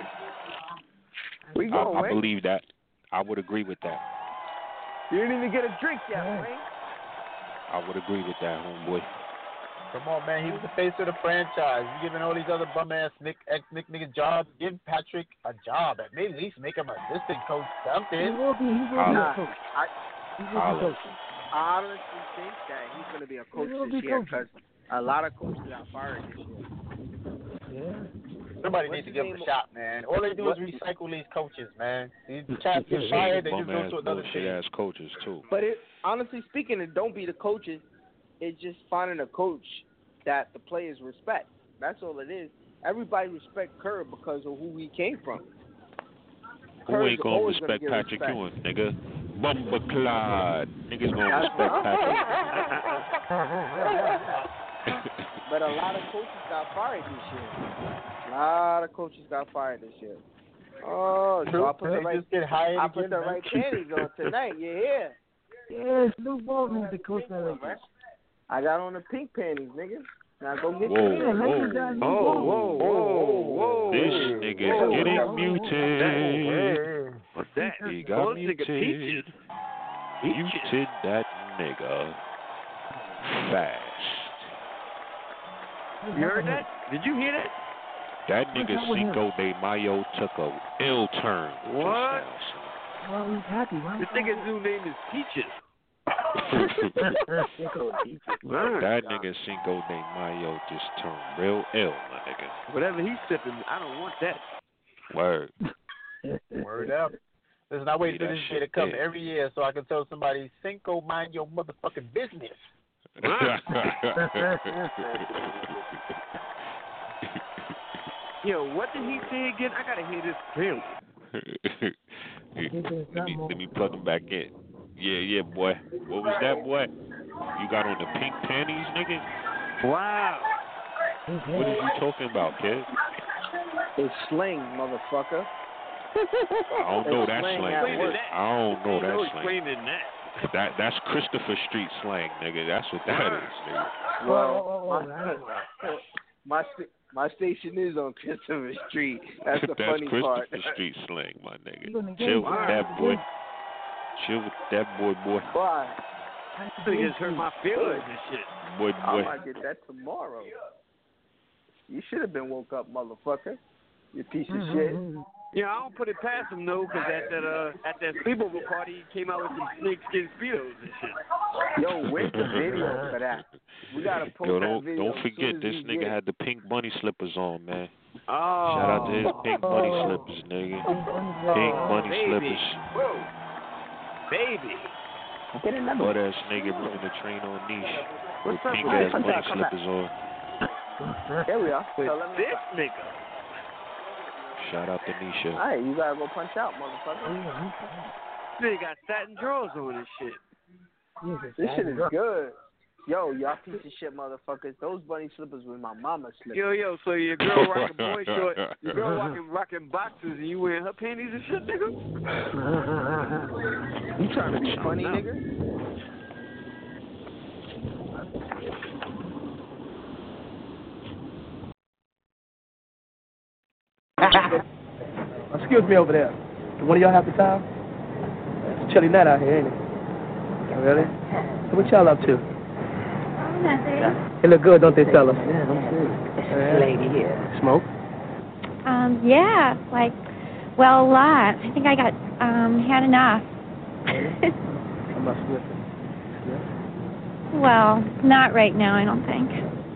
We I, going, I Wayne? believe that. I would agree with that. You didn't even get a drink yet, Yeah. Wayne. I would agree with that, homeboy. Come on, man. He was the face of the franchise. You giving all these other bum ass Nick ex Nick nigga jobs. Give Patrick a job. At maybe at least make him assistant coach. He Something. will be. He will be Holla. a coach. I He will be Holla. coach. I honestly think that he's going to be a coach will this be year coaching. because a lot of coaches got fired this year. Yeah. Somebody What's needs to his give him name? a shot, man. All they do What- is recycle these coaches, man. These cats get fired, they just Bum go ass to another bullshit team. ass coaches too. But it, honestly speaking, it don't be the coaches. It's just finding a coach that the players respect. That's all it is. Everybody respect Kerr because of who he came from. Who Kerr's ain't gonna always gonna respect get Patrick respect. Ewing, nigga? Bumper Clyde. Niggas gonna That's respect right. Patrick. But uh, a lot of coaches got fired this year. A lot of coaches got fired this year. Oh, so I put the right, I put the right panties on tonight. You hear? Yeah, Snoop Bolton is the coach of the Lakers. I got on the pink panties, nigga. Now go get whoa, your whoa, whoa, whoa, whoa, whoa. This nigga's getting muted. What's that? He got muted. Muted that nigga fast. You heard that? Did you hear that? That nigga Cinco de Mayo took a ill turn. What? Well, he's happy, right? This nigga's new name is Peaches. That nigga Cinco de Mayo just turned real ill, my nigga. Whatever he's sipping, I don't want that. Word. Word up. Listen, I wait for this day to come yeah. every year so I can tell somebody, Cinco, mind your motherfucking business. Yo, what did he say again? I gotta hear this clearly. let me let me plug him back in. Yeah, yeah, boy. What was that, boy? You got on the pink panties, nigga? Wow. What are you talking about, kid? It's slang, motherfucker. I don't know that slang. That. I don't know Ain't that no slang. explaining that. That that's Christopher Street slang, nigga. That's what that is, nigga. Well, my, my my station is on Christopher Street. That's the that's funny part. Christopher Street slang, my nigga. Chill with that boy. Chill with that boy, boy. Why? You just hurt my feelings and shit. Boy, boy. I might get that tomorrow. You should have been woke up, motherfucker. You piece of Mm-hmm. shit. Yeah, I don't put it past him though, because at that uh at that sleepover party, he came out with some snakeskin speedos and shit. Yo, where's the video for that? We gotta post Yo, that don't video. don't forget this nigga get. had the pink bunny slippers on, man. Oh. Shout out to his pink bunny slippers, nigga. Pink bunny baby. slippers. Whoa. Baby. Get another Butt ass nigga running the train on niche with What's up pink with ass this? bunny slippers on. There we are. With So let me this nigga. Shout out to Nisha. All right, you gotta go punch out, motherfucker. Nigga got satin drawers on and shit. This shit is good. Yo, y'all piece of shit motherfuckers. Those bunny slippers with my mama slippers. Yo, yo, so your girl rocking boy short, your girl rocking rocking boxes and you wearing her panties and shit, nigga? You trying to be funny, nigga? Excuse me over there. Do one of y'all have the time? It's chilly night out here, ain't it? Oh, really? So what y'all up to? Nothing. They look good, don't they, fellas? Yeah, I'm good. This lady here. Smoke? Um, yeah, like, well, a lot. I think I got, um, had enough. I must sniff it. Well, not right now, I don't think.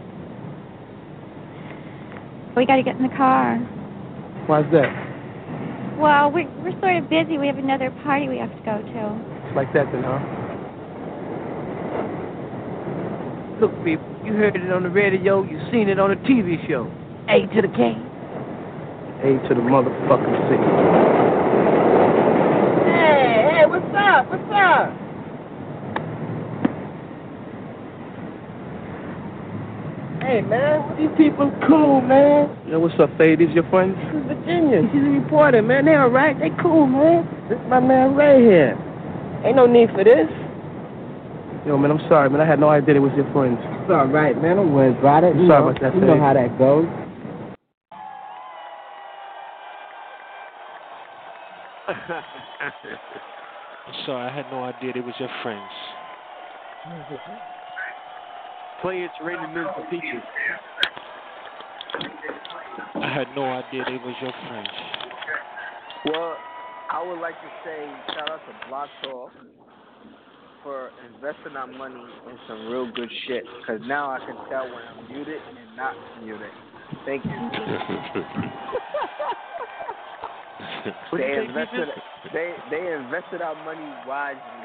We got to get in the car. Why's that? Well, we're, we're sort of busy. We have another party we have to go to. It's like that then, huh? Look, people, you heard it on the radio, you seen it on the T V show. A to the K. A to the motherfucking C. Hey, hey, what's up? What's up? Hey, man, these people cool, man. Yo, what's up, Faye? These your friends? This is Virginia. She's a reporter, man. They all right. They cool, man. This is my man Ray here. Ain't no need for this. Yo, man, I'm sorry, man. I had no idea it was your friends. It's all right, man. Don't worry about it. I'm You sorry know, about that, You know Faye. how that goes. I'm sorry, I had no idea they was your friends. Play it's raining men for peaches. I had no idea they was your friends. Well, I would like to say shout out to Block Talk for investing our money in some real good shit. Because now I can tell when I'm muted and not muted. Thank you. they invested they they invested our money wisely.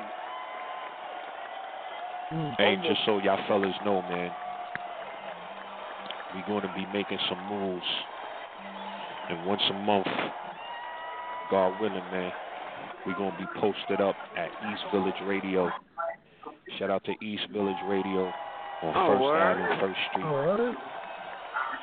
Hey, just so y'all fellas know, man, we're going to be making some moves. And once a month, God willing, man, we're going to be posted up at East Village Radio. Shout out to East Village Radio on Oh, First word. Avenue, First Street. Oh,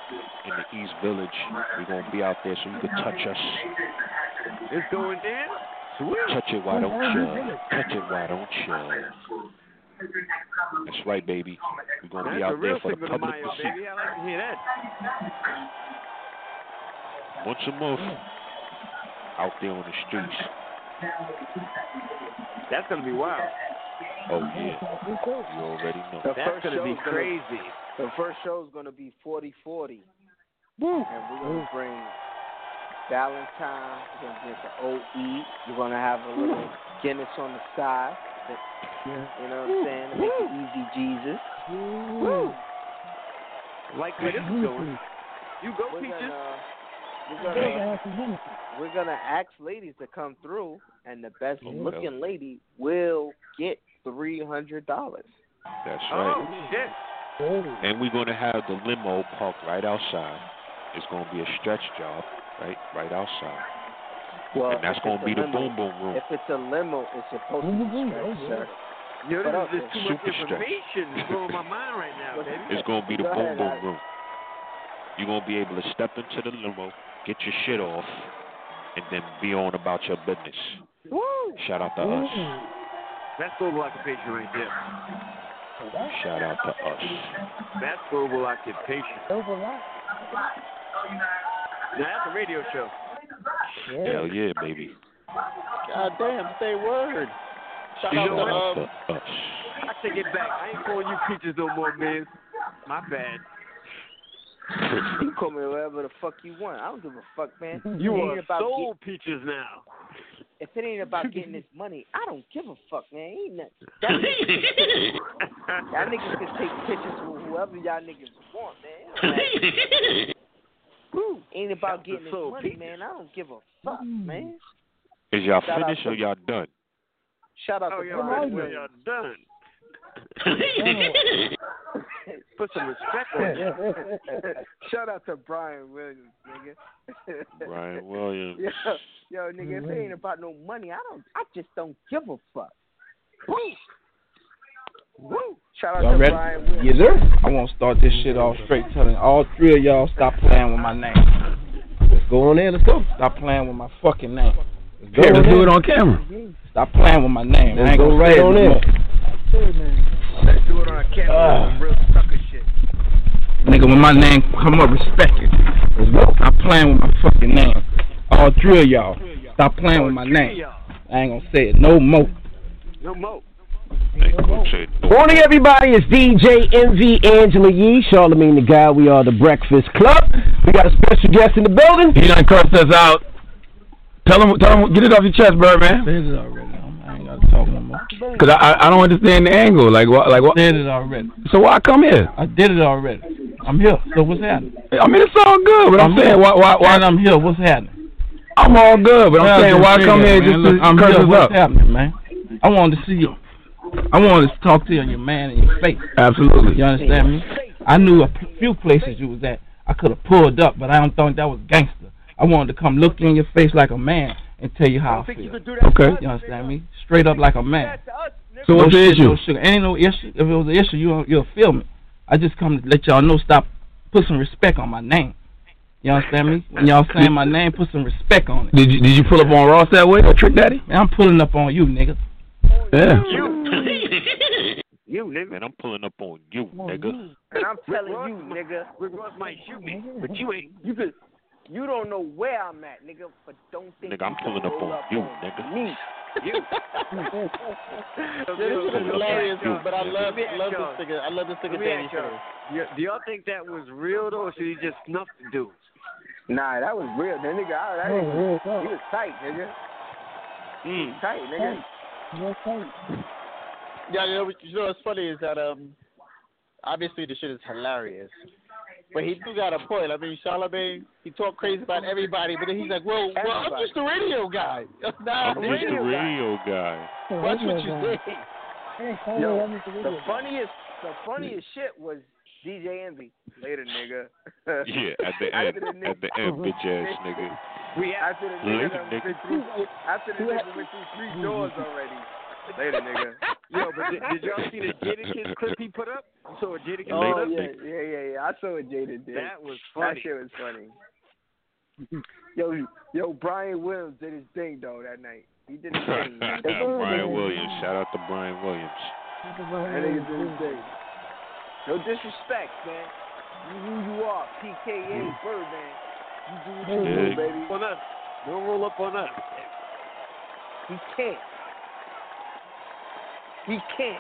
in the East Village. We're gonna be out there so you can touch us. It's going down. Sweet. Touch it, why don't you? Touch it, why don't you? That's right, baby. We're gonna That's be out a real there for the signal public to to Mayo, see. baby. I like to hear that. Once a month, out there on the streets. That's gonna be wild. Oh yeah, you already know. The That's first gonna be show's crazy. The first show is gonna be forty forty. And we're gonna bring Valentine. We're gonna drink the O E. We're gonna have a little Guinness on the side. You know what I'm saying? To make it easy, Jesus. Woo. Like where this is going. You go, We're Peaches. gonna, we're gonna, we're gonna ask ladies to come through, and the best looking lady will get three hundred dollars. That's Oh right. shit. And we're gonna have the limo parked right outside. It's gonna be a stretch job, right, right outside. Well, and that's if gonna it's a be the limo- boom boom room. If it's a limo, it's supposed to be stretched, sir. Yo, What up, this is too much Super stretch. information blowing my mind right now, baby. It's gonna be the Go boom ahead, boom Alex. room. You're gonna be able to step into the limo, get your shit off, and then be on about your business. Woo! Shout out to us. That's global occupation right there. Shout out to us. That's global occupation. Now that's a radio show. Hell yeah, baby. God damn, say word. Shout You out know to what? um, To us. I take it back. I ain't calling you Peaches no more, man. My bad. You can call me whatever the fuck you want. I don't give a fuck, man. You It are ain't about soul Peaches now. If it ain't about getting this money, I don't give a fuck, man. Ain't nothing. That niggas, y'all niggas can take pictures with whoever y'all niggas want, man. Woo. Ain't about getting this soul money, Peaches. man. I don't give a fuck, man. Is y'all Shout out finished to- or y'all done? Shout out Oh, to y'all Brian ready? Williams. Y'all done. Put some respect on it. Shout out to Brian Williams, nigga. Brian Williams. Yo, yo, nigga, if it ain't about no money, I don't. I just don't give a fuck. Woo. Woo. Shout out Y'all to ready? Brian Williams. Yes, sir. I want to start this shit off straight, telling all three of y'all stop playing with my name. Let's go on there. Let's go. Stop playing with my fucking name. Let's go. Hey, let's on do there. it on camera. Stop playing with my name. I Let's ain't go gonna right say it on no in. more. Let's do it on a camera. Ah. Some real sucker shit. Nigga, when my name come up, respect it. Let's go. Stop playing with my fucking name. All three of y'all, stop playing with my name. I ain't gonna say it no more. No more. Morning, everybody. It's D J M V Angela Yee, Charlemagne the Guy. We are the Breakfast Club. We got a special guest in the building. He done cursed us out. Tell him, tell him, get it off your chest, Birdman. Said it already. I ain't gotta talk no more. Cause I, I, I don't understand the angle. Like what? Like what? Said it already. So why come here? I did it already. I'm here. So what's happening? I mean, it's all good, but I'm, I'm saying here. why? Why? Why? And I'm here. What's happening? I'm all good, but I'm Well, saying just why say come that, here man. just Look, to I'm curse here. us What's up? happening, man? I wanted to see you. I wanted to talk to you on your man in your face. Absolutely. You understand me? I knew a p- few places you was at. I could have pulled up, but I don't think that was gangster. I wanted to come look you in your face like a man and tell you how I feel. Okay. You understand me? Straight up like a man. So what's no the shit, issue? No sugar. Ain't no issue. If it was an issue, you you'll feel me. I just come to let y'all know. Stop. Put some respect on my name. You understand me? When y'all saying my name, put some respect on it. Did you Did you pull up on Ross that way or Trick Daddy? Man, I'm pulling up on you, nigga. Yeah. You. You, nigga. Man, I'm pulling up on you, nigga. And I'm telling you, nigga. Rick Ross might shoot me, but you ain't. You could. You don't know where I'm at, nigga, but don't think Nigga, I'm you pulling can up roll on you, nigga. Me. You. This is hilarious, but I love, love this nigga. I love this nigga Let me Danny ask y'all, Phantom. y- do y'all think that was real though, or should he just snuff the dudes? Nah, that was real. That nigga, I, that nigga, he was tight, nigga. Mm. Tight, nigga. Yeah, you know, what- you know what's funny is that um, obviously the shit is hilarious, but he do got a point. I mean, Charlemagne, he talk crazy about everybody, but then he's like, well, well I'm just a radio guy. Nah, I'm just a radio guy. Watch what you say. Yo, the funniest, the funniest shit was D J Envy. Later, nigga. Yeah, at the end, nigga, at the end, bitch ass nigga. We after the nigga Later, done nigga. went through, after the nigga went through three doors already. Later, nigga. Yo, but did, did y'all see the Jadakiss clip he put up? You saw what Jadakiss oh, put up? yeah, yeah, yeah, yeah. I saw what Jada did. That was funny. That shit was funny. Yo, yo, Brian Williams did his thing, though, that night. He did his thing. Brian Williams. Shout out to Brian Williams. That nigga did his thing. No disrespect, man. You who you are, P K A, Birdman. You do what you yeah. do, baby. On us. Don't roll up on us. He can't. He can't.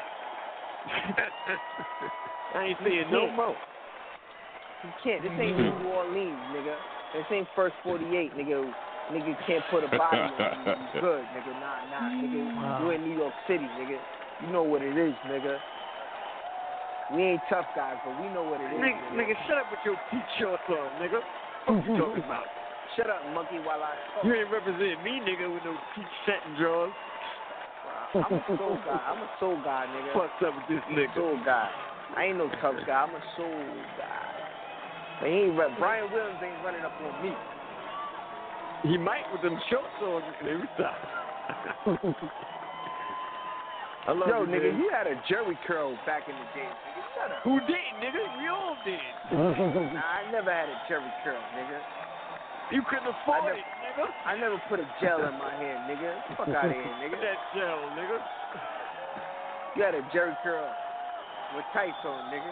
I ain't saying no more. He can't. This ain't New Orleans, nigga. This ain't First forty-eight, nigga. Nigga can't put a body on you. You good, nigga. Nah, nah, nigga. Wow. You in New York City, nigga. You know what it is, nigga. We ain't tough guys, but we know what it is. Nigga, nigga. nigga shut up with your peach shorts on, nigga. What you talking about? Shut up, monkey, while I talk. You ain't representing me, nigga, with no peach satin drawers. I'm a soul guy. I'm a soul guy, nigga. What's up with this nigga? Soul guy. I ain't no tough guy. I'm a soul guy. But he ain't rep. Brian Williams ain't running up on me. He might with them shorts on. Let me stop. I love Yo, you, nigga, man. you had a Jerry curl back in the day, nigga. Shut up. Who did, nigga? We all did. Nah, I never had a Jerry curl, nigga. You couldn't afford never, it, nigga. I never put a gel in my hair, nigga. Fuck out of here, nigga. That gel, nigga. You had a Jerry curl with tights on, nigga.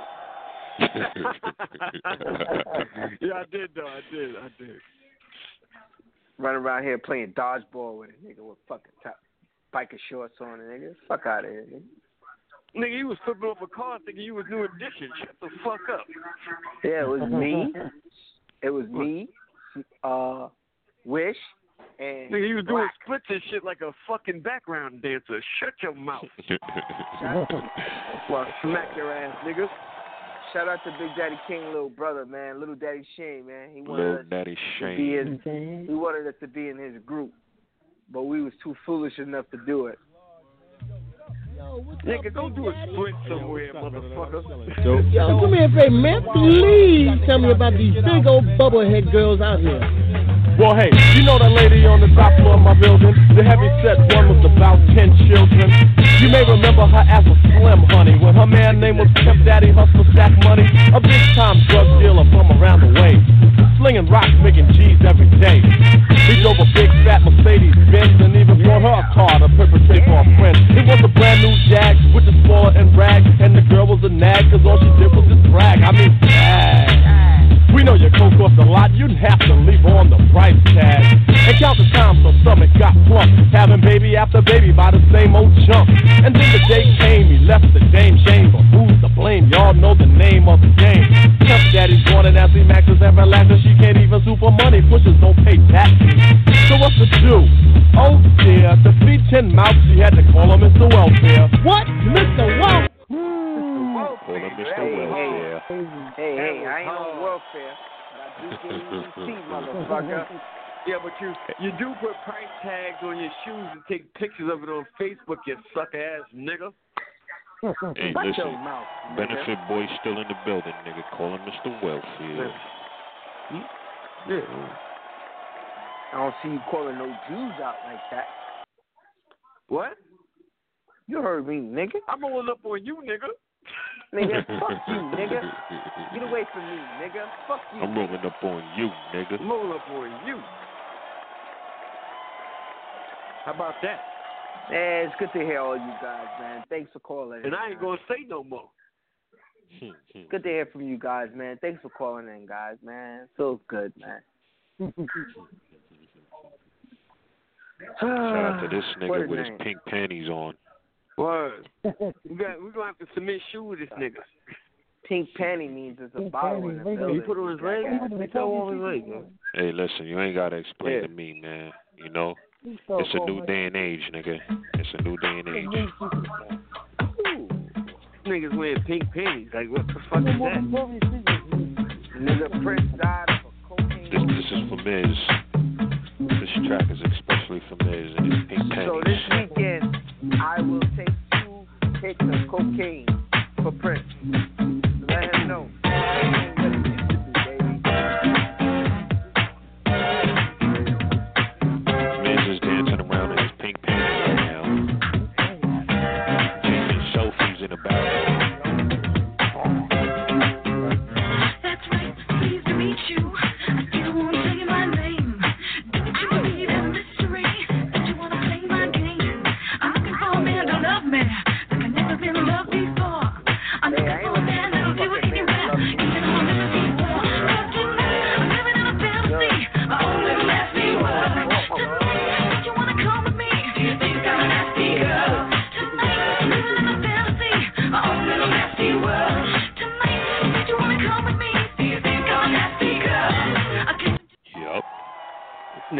Yeah, I did, though. I did. I did. Running around here playing dodgeball with a nigga with fucking top biker shorts on, nigga. Fuck out of here, nigga. Nigga, you was flipping off a car thinking you was New Edition. Shut the fuck up. Yeah, it was me. It was me. Uh, Wish, and nigga, you was doing Black. splits and shit like a fucking background dancer. Shut your mouth. Well, smack your ass, nigga. Shout out to Big Daddy King, little brother, man. Little Daddy Shane, man. He wanted Little us Daddy to be Shane. in, he wanted us to be in his group, but we was too foolish enough to do it. Nigga, go do a sprint somewhere, motherfucker. Yo, do me a favor, man. Please tell me about these big old bubblehead girls out here. Well, hey, you know that lady on the top floor of my building? The heavy set one with about ten children. You may remember her as a slim honey when her man name was Pimp Daddy Hustler Stack Money. A big time drug dealer from around the way. Slinging rocks, making G's every day. He drove a big fat Mercedes Benz and even bought her a car to perpetrate for a friend. It was a brand new Jag with the spoiler and rag, and the girl was a nag cause all she did was just brag. I mean, brag. We know your coke cost a lot, you'd have to leave on the price tag. And count the time so stomach got plump, having baby after baby by the same old chump. And then the day came, he left the dame shame, but who's to blame? Y'all know the name of the game. Pimp Daddy's born and Ashley Max's everlasting. She can't even sue for money, pushers don't pay taxes. So what's to do? Oh dear, to feed ten mouths, she had to call him Mister Welfare. What? Mister Welfare? Call him Mister Welfare. Hey, hey, I ain't on welfare, but I do get E B T, motherfucker. Yeah, but you you do put price tags on your shoes and take pictures of it on Facebook, you sucker ass nigga. Hey, Shut listen, your mouth, nigga. Benefit Boy still in the building, nigga. Call him Mister Welfare. Yeah. I don't see you calling no Jews out like that. What? You heard me, nigga. I'm rolling up on you, nigga. Nigga, fuck you, nigga. Get away from me, nigga. Fuck you. I'm rolling up on you, nigga. I'm rolling up on you. How about that? Yeah, it's good to hear all you guys, man. Thanks for calling. And I ain't gonna say no more. Good to hear from you guys, man. Thanks for calling in, guys, man. Feels good, man. Shout out to this What nigga a with name. his pink panties on. Word. we got we gonna have to submit shoe with this nigga. Pink panty means it's a bottle in the building. He put on his leg? He fell on his leg, man. Hey, listen, you ain't gotta explain Yeah. to me, man. You know, it's a new day and age, nigga. It's a new day and age. Ooh. Niggas wearing pink panties. Like, what the fuck is that? Nigga Prince died of a cocaine. This, this is for Miz. This track is especially for Miz and his pink panties. So this weekend, I will take two hits of cocaine for Prince. Let him know. Miz is dancing around in his pink panties right now.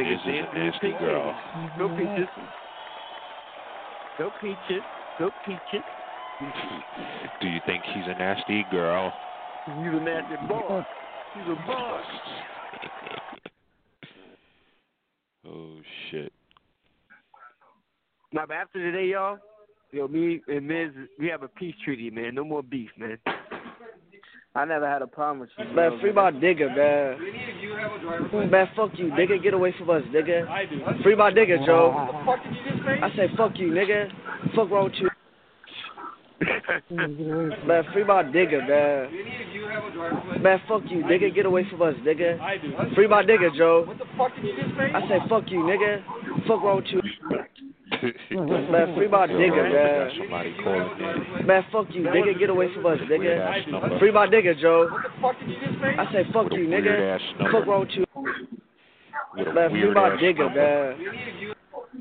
niggas This is a dancing in nasty pink girl. panties. Go Peaches. Go Peaches. Go Peaches. Do you think he's a nasty girl? He's a nasty boy. He's a boy. Oh shit. Now, but after today, y'all, yo, me and Miz, we have a peace treaty, man. No more beef, man. I never had a problem with you. Man, free my digger, man. Man, fuck you, nigga. Get away from us, nigga. Free my digger, Joe. I say fuck you, nigga. Fuck wrong with you. Man, free my digger, man. Man, fuck you, nigga. Get away from us, nigga. Free my digger, Joe. I say fuck you, nigga. Fuck wrong with you. Man, free my nigga, man. Somebody calling in. Man, fuck you, nigga. Get away from us, nigga. Free my nigga, Joe. I say fuck you, nigga. Fuck wrong with you. Man, free my nigga, man.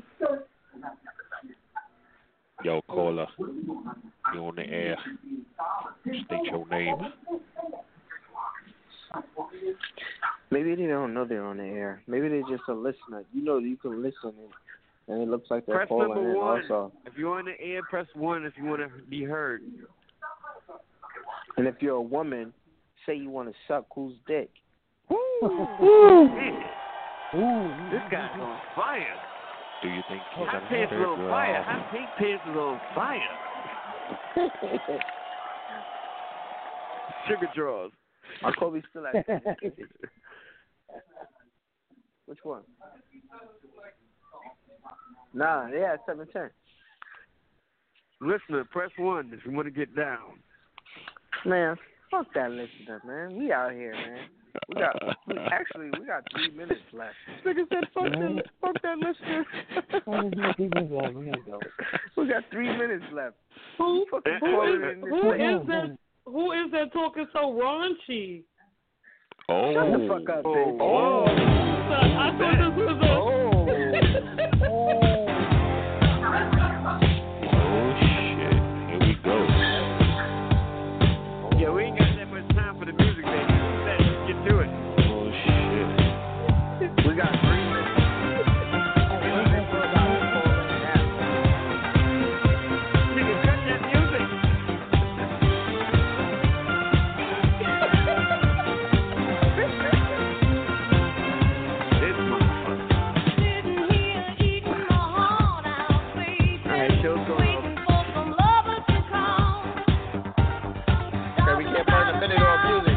Yo, caller, you on the air? State your name. Maybe they don't know they're on the air. Maybe they're just a listener. You know, you can listen and, and it looks like they're Press calling number in one. also. If you're on the air, press one if you want to be heard. And if you're a woman, say you want to suck whose dick. Woo! Woo! Ooh, this guy's on fire. Do you think he's Hot a pants is on girl? fire. Hot pink pants is on fire. Sugar draws. Our Kobe's still at Which one? Nah, yeah, seven ten. Listener, press one if you want to get down. Man, fuck that listener, man. We out here, man. We got we, actually we got three minutes left. Nigga said fuck that, fuck that listener. We got three minutes left. Who, who, who, is, who is that? Who is that talking so raunchy? Oh. Shut the fuck up, bitch. Oh. So I thought this was a. Oh. Oh shit! Here we go. Yeah, we ain't got that much time for the music, baby. Let's get to it. Oh shit! We got three minutes. Nigga, cut that music. This motherfucker. All right, show's going on. Okay, we can't burn a minute on music.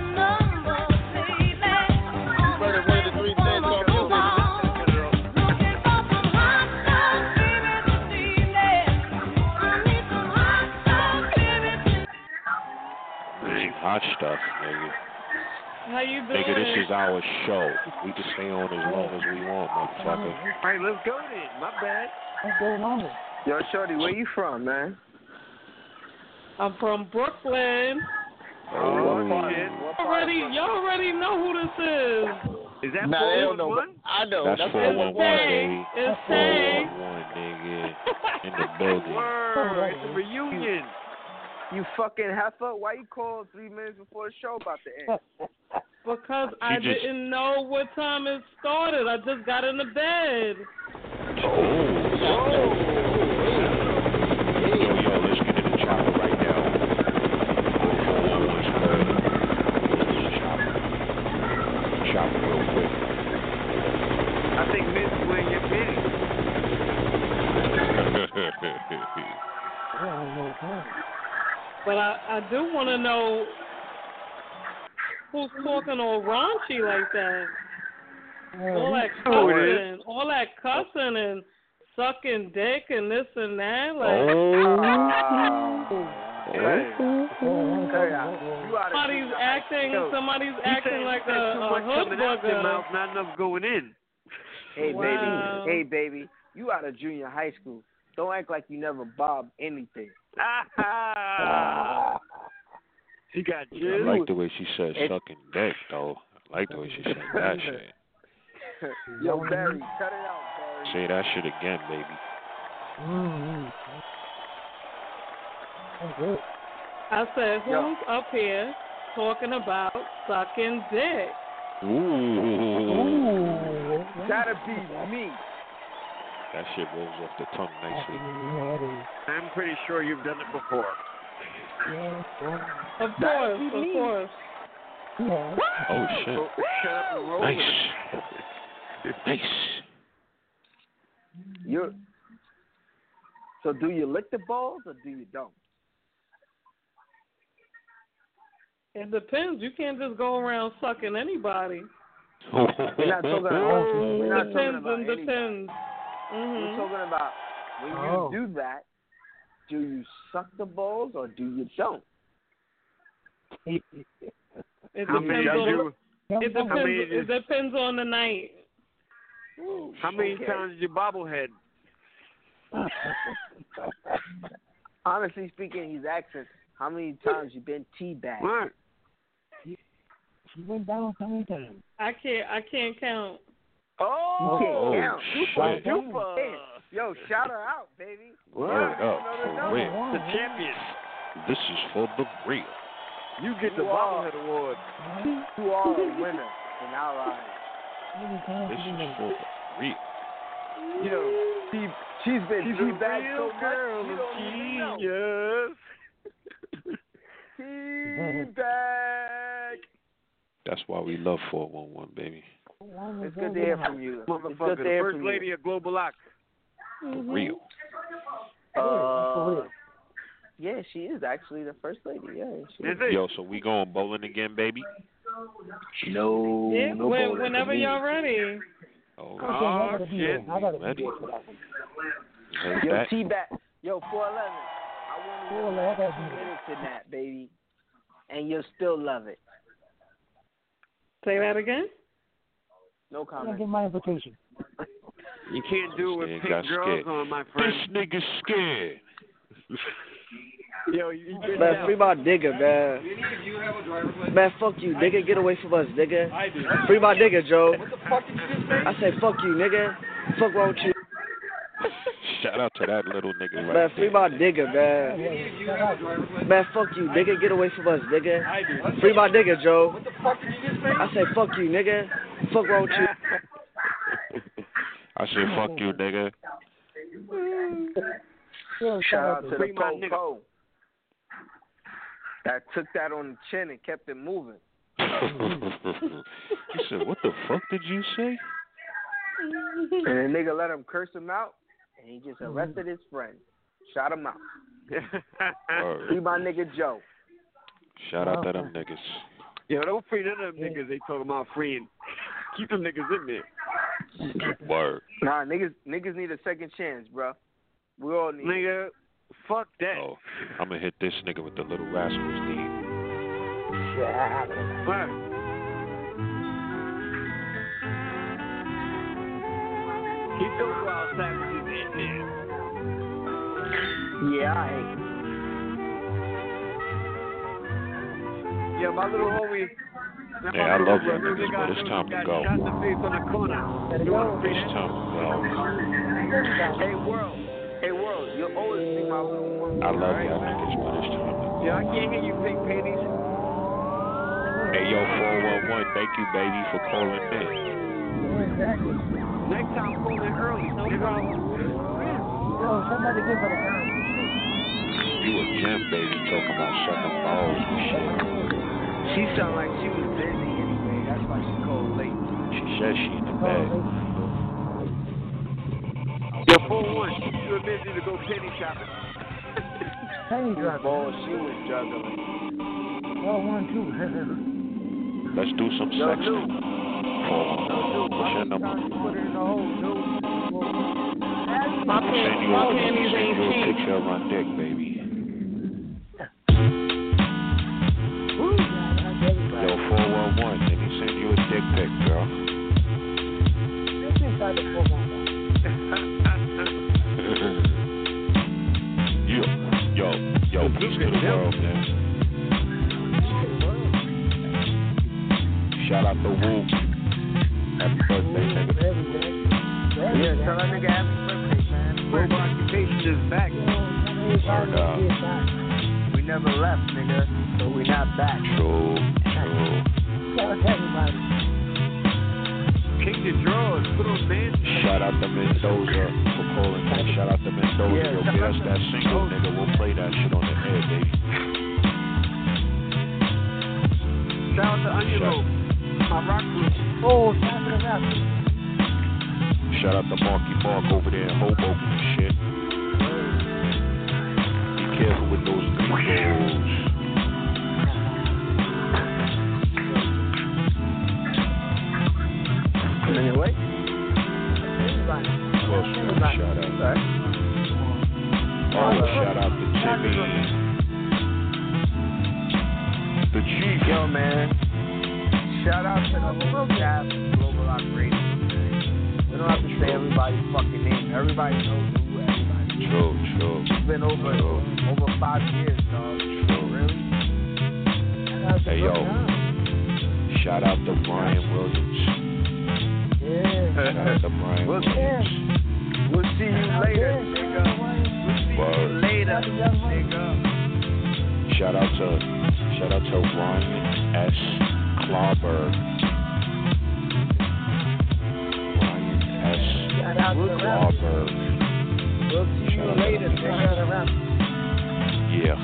We burn one of the three minutes on music. Hot stuff, nigga. How you doing? Nigga, this is our show. We can stay on as long as we want, motherfucker. All right, let's go then. My bad. What's going on? Yo, Shorty, where you from, man? I'm from Brooklyn. Oh, what shit. Already, y'all already know who this is. Is that Nah, they don't four know. one one? I know. That's That's four one one, baby. It's four Tay. one one, nigga. In the building. Word, it's a reunion. You fucking heifer. Why you call three minutes before the show about to end? Because I just- didn't know what time it started. I just got into bed. Oh. Yo, yo, let's get in the chopper right now. four one one's good. Chopper. Chopper real quick. I think Miss is wearing your panties. But I, I do want to know who's talking all raunchy like that. All that Oh, it cussing, all that cussing and sucking dick and this and that. Like, somebody's acting, Yo, somebody's you acting saying like you a, got too a much hood coming out your bugger. mouth, not enough going in. Hey, Wow. baby. Hey, baby. You out of junior high school. Don't act like you never bobbed anything. Ah. She got I jizz. like the way she said It- sucking dick, though. I like the way she said that shit. Yo, Barry, cut it out, Barry. Say that shit again, baby. I said, who's Yo. up here talking about sucking dick? Ooh. That'd be me. That shit rolls off the tongue nicely. I'm pretty sure you've done it before. Of course, of course. Oh shit! Shut up and roll Nice, with it. nice. You. So do you lick the balls or do you don't? It depends. You can't just go around sucking anybody. We're not talking about. We're not talking Depends about and anybody. depends. We're Mm-hmm. talking about when you Oh. do that. Do you suck the balls or do you don't? It How many depends did on. you? It How depends. many It did- depends on the night. How many Okay. times did you bobblehead? Honestly speaking, he's asking how many times you been teabagged. What? She went down so many times. I can't. I can't count. Oh, Oh, you can't count. shit. Super, super. Yo, shout her out, baby. Word Yeah, up, no, no, for no. real. The champion. This is for the real. You get the You are. bobblehead award. You are a winner in our eyes. This is for the real. You know, she, she's been She's a teabagged real so girl much, you of don't even know. genius. Teabag. That's why we love four one one, baby. It's good to hear from you. It's Motherfucker, good the to hear first from lady you. of Global Lock. For real. Uh, yeah, she is actually the first lady. Yeah, she is. Yo, so we going bowling again, baby? No, Yeah, no when, bowling whenever for me. y'all ready. Oh, Oh, I gotta be shit. there. I gotta Ready. be there for that one. Heard Yo, that? T-Back. Yo, four eleven. I four won't eleven, I even gotta be two there. minutes in that, baby. And you'll still love it. Say that again. No I'm gonna comment. get my invitation. You can't do it This with nigga got pink girls scared. on, my This friend. nigga scared. Yo, you been Man, down. free my nigga, man. Man, fuck you, nigga. Get away from us, nigga. I do. Free my nigga, Joe. What the fuck did you just say? I say fuck you, nigga. Fuck wrong with you. Shout out to that little nigga right Man, free there. my nigga, man. Man, fuck you, nigga. Get away from us, nigga. I do. Free my nigga, Joe. What the fuck did you just say? I say fuck you, nigga. Fuck wrong with you. I said, fuck you, nigga. Shout out to the Free my po nigga. po that took that on the chin and kept it moving. He said, what the fuck did you say? And the nigga let him curse him out, and he just arrested his friend. Shot him out. Free Word. my nigga Joe. Shout out to them niggas. Yo, don't free none of them niggas they talking about freeing. Keep them niggas in there. Word. Nah, niggas niggas need a second chance, bro. We all need. Nigga, fuck that. Oh, I'm gonna hit this nigga with the Little Rascals theme. What? He don't go outside with his in there. Yeah, I hate. Yeah, my little homie. Hey, I love you niggas, but it's time to go. Shot in the face on the corner. You want to free It's that? time to go. Hey, world. Hey, world. You'll always be my little one. I love y'all niggas, but it's time to go. Yeah, I can't hear you, pink panties. Hey, yo, four one one, thank you, baby, for calling in. Next time, call in early. No problem. Yo, somebody give her a round. You a gem, baby, talking about sucking balls and shit. She sounded like she was busy anyway. That's why she called late. She said she in the bed. Yo, four one, you were busy to go penny shopping. Penny She was drop. ball. She was juggling. Oh, one, two. Let's do some Yo, sexting. dude. four one one, what's your number? Put her in the hole, dude. My, Send pan- you, my a, panties send ain't you a cheap. picture of my dick, baby. Yo, four one one, let me send you a dick pic, girl. This inside the four one one. yo, yo, yo, peace to the world, man. Shout out to Woo. Happy birthday, nigga. Yeah, tell that nigga happy birthday, man. Work occupation is back. Word up. We never left, nigga, so we not back. True, true. Shout out to everybody. King the Draws, put on man. Shout out to Mendoza for calling. Shout out to Mendoza. Yeah, Yo, get us that single, nigga. We'll play that shit on the air, baby. Shout out to Angelo, my rock group. Oh, shout out to the rap. Shout out to Marky Mark over there in Hoboken and shit. Be careful with those people. Anyway. Who else should I shout out? Oh, shout out to Jimmy. The Chief. Yo, man. Shout out to the whole staff of Global Operations. We don't have to say everybody's fucking name. Everybody knows who everybody is. True, true. It's been over true. over five years, dog. True. Really? Hey, yo. Shout out to Brian Williams. Yeah. Shout out to Brian we'll, Williams. We'll see you later, nigga. We'll see Word. you later, nigga. Shout out to shout out to Ryan S. Clawberg. Ryan S. Clawberg. We'll see you later, nigga. Yeah.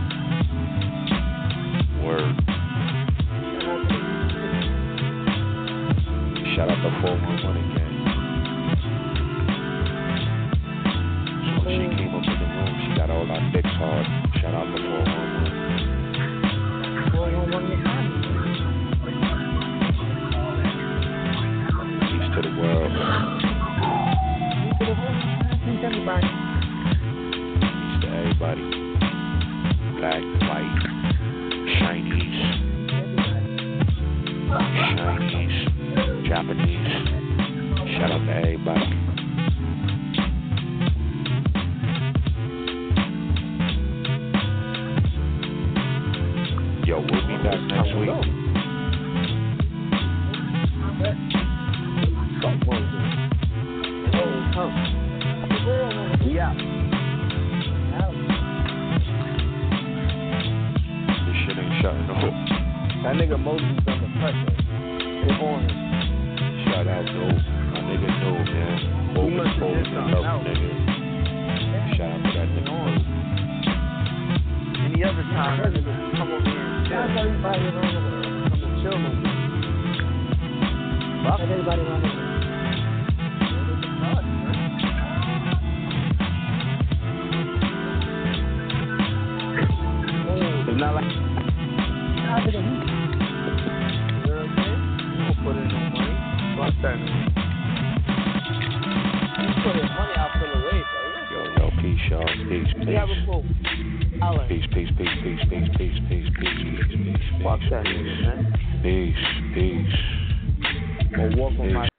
Word. Shout out to four one one again. So when she came up in the room, she got all our dicks hard. Shout out to four one one. four one one, Peace to the world. Peace to everybody. Peace to everybody. Black, white, Chinese, Chinese, Japanese. Shout out to everybody. Yo, we'll be back next week. Yeah. This shit ain't shutting off. That nigga Moses under pressure. Hit on him. Shout out to my nigga No, man. Both is both and love nigga. Shout out to that nigga No. Any other time, that nigga come over here and chill. Everybody around the world. Come and chill with me. Fuck everybody around the world. It's not like you know what I'm saying? You don't put in no money. Fuck that. You put in money, I'll put away, bro. Yo, yo, peace, y'all. Peace, We have a peace. quote. Peace, peace, peace, peace, peace, peace, peace, peace, peace, peace. Fuck that nigga, man. Peace, peace. Or walk on my